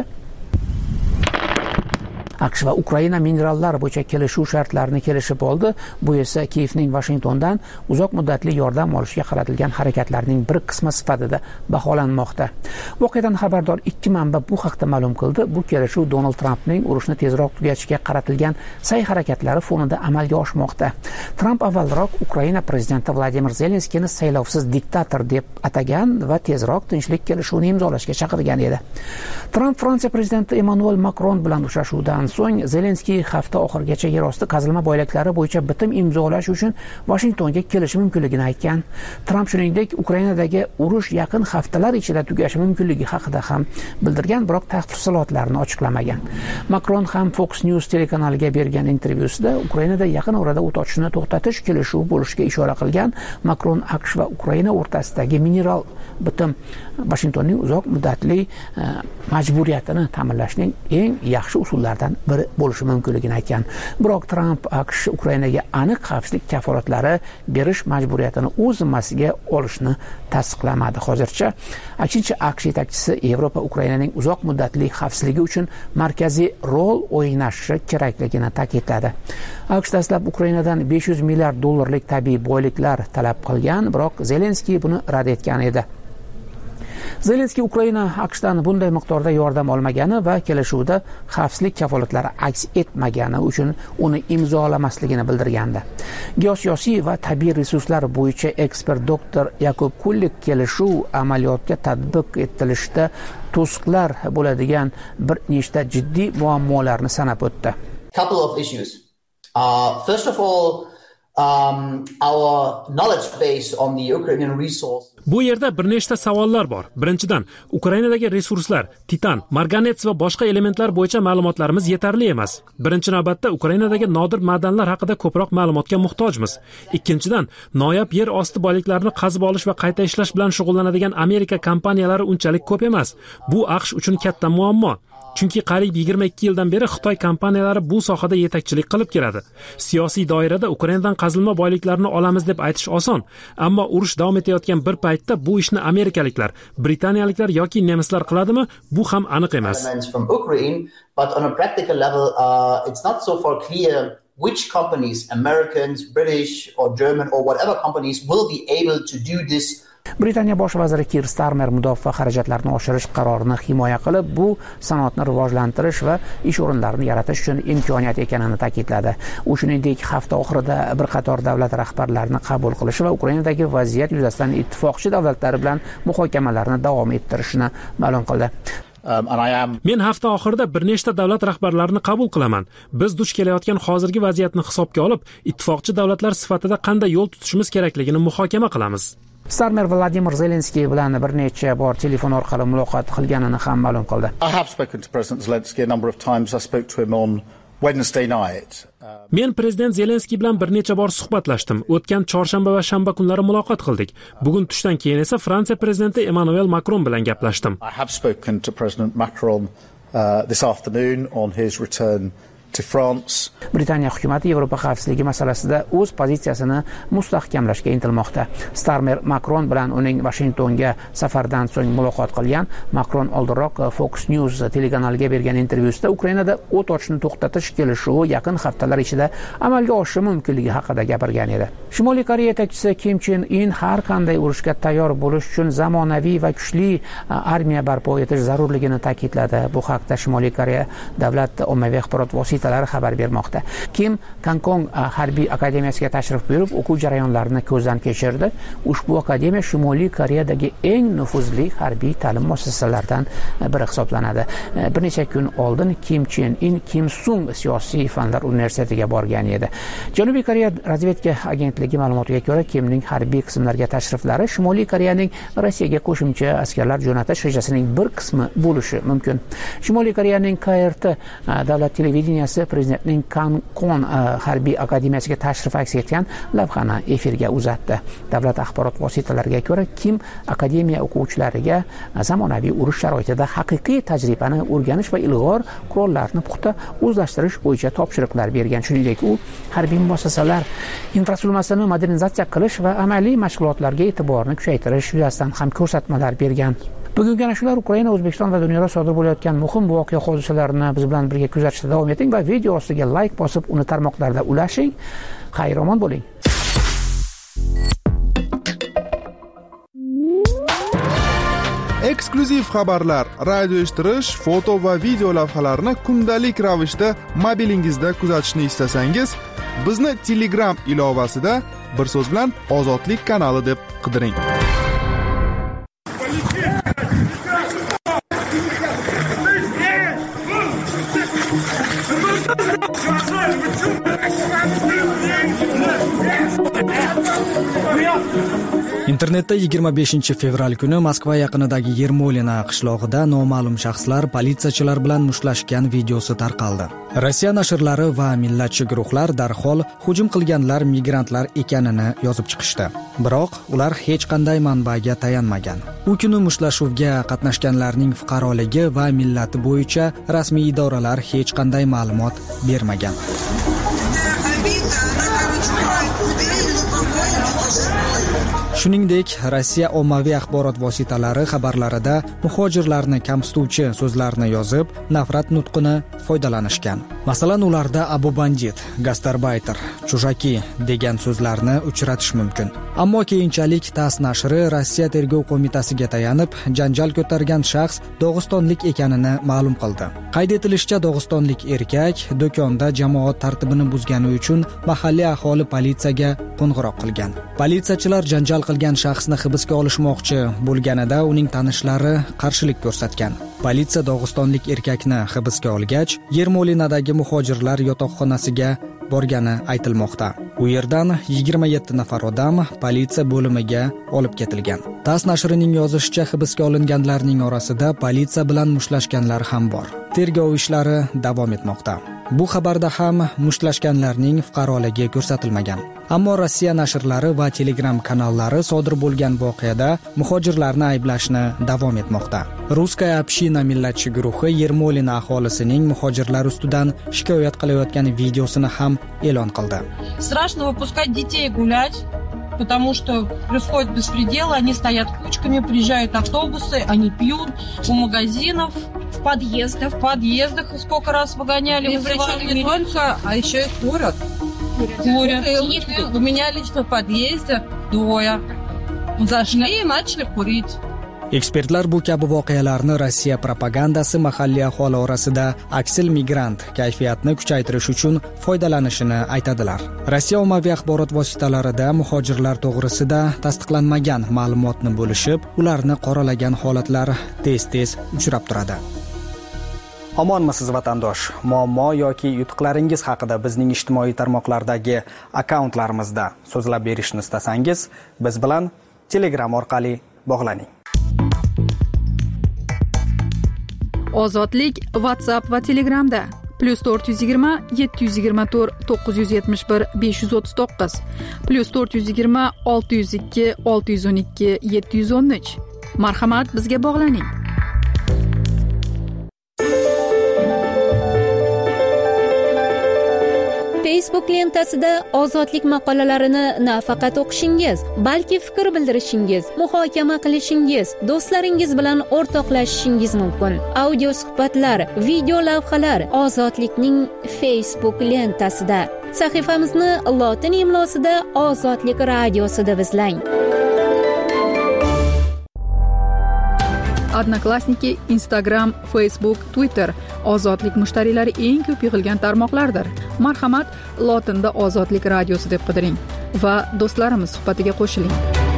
AQSh va Ukraina minerallar bo'yicha kelishuv shartlarini kelishib oldi. Bu esa Kiyevning Washingtondan uzoq muddatli yordam olishga qaratilgan harakatlarining bir qismi sifatida baholanmoqda. Voqeadan xabardor ikki manba bu haqda ma'lum qildi. Bu kelishuv Donald Trampning urushni tezroq tugatishga qaratilgan sa'y-harakatlari fonida amalga oshmoqda. Tramp avvalroq Ukraina prezidenti Vladimir Zelenskiyni saylovsiz diktator deb atagan va tezroq tinchlik kelishuvini imzolashga chaqirgan edi. Tramp Fransiya prezidenti Emmanuel Macron bilan uchrashuvdan so'ng Zelenskiy hafta oxirigacha yerosti qazilma boyliklari bo'yicha bitim imzolash uchun Washingtonga kelishi mumkinligini aytgan. Tramp shuningdek Ukrainadagi urush yaqin haftalar ichida tugashi mumkinligi haqida ham bildirgan, biroq tafsilotlarni ochiqlamagan. Macron ham Fox News telekanaliga bergan intervyusida Ukrainada yaqin orada o't ochishni to'xtatish kelishuvi bo'lishiga ishora qilgan. Macron AQSh va Ukraina o'rtasidagi mineral bitim Washingtonning uzoq muddatli majburiyatini ta'minlashning eng yaxshi usullaridan biri bo'lishi mumkinligini aytgan. Biroq Tramp AQSh Ukrainaga aniq xavfsizlik kafolatlari berish majburiyatini o'z zimmasiga olishni tasdiqlamadi. Hozircha aksincha AQSh yetakchisi Yevropa Ukrainaning uzoq muddatli xavfsizligi uchun markaziy rol o'ynashi kerakligini ta'kidladi. AQSh dastlab Ukrainadan $500 milliard tabiiy boyliklar talab qilgan, biroq Zelenskiy buni rad etgan edi. Zelenskiy Ukraina AQShdan bunday miqdorda yordam olmagani va kelishuvda xavfsizlik kafolatlari aks etmagani uchun uni imzolamasligini bildirgandi. Geosiyosiy va tabiiy resurslar bo'yicha ekspert doktor Yakub Kullik kelishuv amaliyotga tatbiq etilishda to'siqlar bo'ladigan bir nechta jiddiy muammolarni sanab o'tdi. Couple of issues. First of all, our knowledge base on the Ukrainian resource. Bu yerda bir nechta savollar bor. Birinchidan, Ukrainadagi resurslar, titan, marganets va boshqa elementlar bo'yicha ma'lumotlarimiz yetarli emas. Birinchi navbatda Ukrainadagi nodir ma'danlar haqida ko'proq ma'lumotga muhtojmiz. Ikkinchidan, noyob yer osti boyliklarini qazib olish va qayta ishlash bilan shug'ullanadigan Amerika kompaniyalari unchalik ko'p emas. Bu AQSh uchun katta muammo. Chunki qariyb 22 yildan beri Xitoy kompaniyalari bu sohada yetakchilik qilib keladi. Siyosiy doirada Ukrainadan qazilma boyliklarini olamiz deb aytish oson, ammo urush davom etayotgan bir paytda bu ishni amerikaliklar, britaniyaliklar yoki nemislar qiladimi? Bu ham aniq emas. But on a practical level, it's not so far clear which companies, Americans, British or German or whatever companies will be able to do this. Britaniya bosh vaziri Keir Starmer mudofaa xarajatlarini oshirish qarorini himoya qilib, bu sanoatni rivojlantirish va ish o'rinlarini yaratish uchun imkoniyat ekanini ta'kidladi. U shuningdek hafta oxirida bir qator davlat rahbarlarini qabul qilish va Ukrainadagi vaziyat yuzasidan ittifoqchi davlatlar bilan muhokamalarni davom ettirishini ma'lum qildi. Men hafta oxirida bir nechta davlat rahbarlarini qabul qilaman. Biz duch kelayotgan hozirgi vaziyatni hisobga olib, ittifoqchi davlatlar sifatida qanday yo'l tutishimiz kerakligini muhokama qilamiz. Starmer Vladimir Zelenskiy bilan bir necha bor telefon orqali muloqot qilganini ham ma'lum qildi. I have spoken to President Zelensky a number of times. I spoke to him on Wednesday night. Men prezident Zelenskiy bilan bir necha bor suhbatlashdim. O'tgan chorshanba va shanba kunlari muloqot qildik. Bugun tushdan keyin esa Fransiya prezidenti Emmanuel Macron bilan gaplashdim. I have spoken to President Macron this afternoon on his return to France. Britaniya hukumati Yevropa xavfsizligi masalasida o'z pozitsiyasini mustahkamlashga intilmoqda. Starmer Macron bilan uning Washingtonga safardan so'ng muloqot qilgan. Macron oldinroq Fox News telekanaliga bergan intervyusida Ukrainada o't ochishni to'xtatish kelishuvi yaqin haftalar ichida amalga oshishi mumkinligi haqida gapirgan edi. Shimoliy Koreya yetakchisi Kim Chen In har qanday urushga tayyor bo'lish uchun zamonaviy va kuchli armiya barpo etish zarurligini ta'kidladi. Bu haqda Shimoliy Koreya davlat ommaviy axborot vositalari xabar bermoqda. Kim Kankong harbiy akademiyasiga tashrif buyurib, o'quv jarayonlarini ko'zdan kechirdi. Ushbu akademiya Shimoliy Koreyadagi eng nufuzli harbiy ta'lim muassasalaridan biri hisoblanadi. Bir necha kun oldin Kim Chen In Kim Sung siyosiy fanlar universitetiga borgan edi. Janubiy Koreya razvedka agentligi ma'lumotiga ko'ra, Kimning harbiy qismlarga tashriflari Shimoliy Koreyaning Rossiyaga qo'shimcha askarlar jo'natish rejasining bir qismi bo'lishi mumkin. Shimoliy Koreyaning KRT davlat televideniyasi prezidentning Kankon harbiy akademiyasiga tashrif aks etgan lavhani efirga uzatdi. Davlat axborot vositalariga ko'ra, Kim akademiya o'quvchilariga zamonaviy urush sharoitida haqiqiy tajribani o'rganish va ilg'or qurollarni puxta o'zlashtirish bo'yicha topshiriqlar bergan. Shuningdek, u harbiy muassasalar infratuzilmasini modernizatsiya qilish va amaliy mashg'ulotlarga e'tiborni kuchaytirish yuzasidan ham ko'rsatmalar bergan. Bugungi ana shular Ukraina, O'zbekiston va dunyoda sodir bo'layotgan muhim voqea hodisalarini biz bilan birga kuzatishda davom eting va video ostiga like bosib, uni tarmoqlarda ulashing. Xayr-omon bo'ling. Eksklyuziv xabarlar, radio eshittirish, foto va video lavhalarni kundalik ravishda mobilingizda kuzatishni istasangiz, bizni Telegram ilovasida bir so'z bilan Ozodlik kanali deb qidiring. Internetda 25 fevral kuni Moskva yaqinidagi Yermolina qishlog'ida noma'lum shaxslar politsiyachilar bilan mushtlashgan videosi tarqaldi. Rossiya nashrlari va millatchi guruhlar darhol hujum qilganlar migrantlar ekanini yozib chiqishdi. Biroq ular hech qanday manbaga tayanmagan. U kuni mushtlashuvga qatnashganlarning fuqaroligi va millati bo'yicha rasmiy idoralar hech qanday ma'lumot bermagan. Shuningdek, Rossiya ommaviy axborot vositalari xabarlarida muhojirlarni kamsituvchi so'zlarni yozib, nafrat nutqini foydalanishgan. Masalan, ularda Abu Bandit, Gastarbayter, Chujaki degan so'zlarni uchratish mumkin. Ammo keyinchalik TASS nashri Rossiya tergov qo'mitasiga tayanib, janjal ko'targan shaxs Dog'istonlik ekanini ma'lum qildi. Qayd etilishicha, Dog'istonlik erkak do'konda jamoat tartibini buzgani uchun mahalliy aholi politsiyaga qo'ng'iroq qilgan. Politsiyachilar janjal qilgan shaxsni hibsga olishmoqchi bo'lganida uning tanishlari qarshilik ko'rsatgan. Politsiya Dog'istonlik erkakni hibsga olgach, Yermolinadagi muhojirlar yotoqxonasiga borgani aytilmoqda. U yerdan 27 nafar odam politsiya bo'limiga olib ketilgan. TASS nashrining yozishicha, hibsga olinganlarning orasida politsiya bilan mushtlashganlar ham bor. Tergov ishlari davom etmoqda. Bu xabarda ham mushtlashganlarning fuqaroligi ko'rsatilmagan. Ammo Rossiya nashrlari va Telegram kanallari sodir bo'lgan voqeada muhojirlarni ayblashni davom etmoqda. Ruskaya община millatchi guruhi Yermolina aholisining muhojirlar ustidan shikoyat qilayotgan videosini ham e'lon qildi. Страшно выпускать детей гулять, потому что происходит беспредел, они стоят кучками, приезжают автобусы, они пьют у магазинов, в подъездах сколько раз выгоняли, вызывали ребенка, а еще и курят. У меня лично в подъезде двое зашли и начали курить. Ekspertlar bu kabi voqealarni Rossiya propagandasi mahalliy aholi orasida aksil migrant kayfiyatni kuchaytirish uchun foydalanishini aytadilar. Rossiya ommaviy axborot vositalarida muhojirlar to'g'risida tasdiqlanmagan ma'lumotni bo'lishib, ularni qoralagan holatlar tez-tez uchrab turadi. Omonmisiz vatandosh? Muammo yoki yutuqlaringiz haqida bizning ijtimoiy tarmoqlardagi akkauntlarimizda so'zlab berishni istasangiz, biz bilan Telegram orqali bog'laning. Ozodlik WhatsApp va Telegramda +420 724 971 539 +420 602 612 713. Marhamat, bizga bog'laning. Facebook lentasida ozodlik maqolalarini nafaqat o'qishingiz, balki fikr bildirishingiz, muhokama qilishingiz, do'stlaringiz bilan o'rtoqlashishingiz mumkin. Audio suhbatlar, video lavhalar ozodlikning Facebook lentasida. Sahifamizni lotin imlosida Ozodlik radiosi deb izlang. Odnoklassniki, Instagram, Facebook, Twitter ozodlik mushtariylari eng ko'p yig'ilgan tarmoqlardir. Marhamat, lotinda Ozodlik radiosi deb qidiring va do'stlarimiz suhbatiga qo'shiling.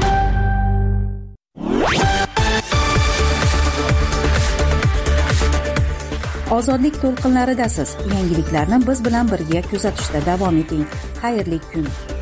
Ozodlik to'lqinlaridasiz. Yangiliklarni biz bilan birga kuzatishda davom eting. Xayrli kun.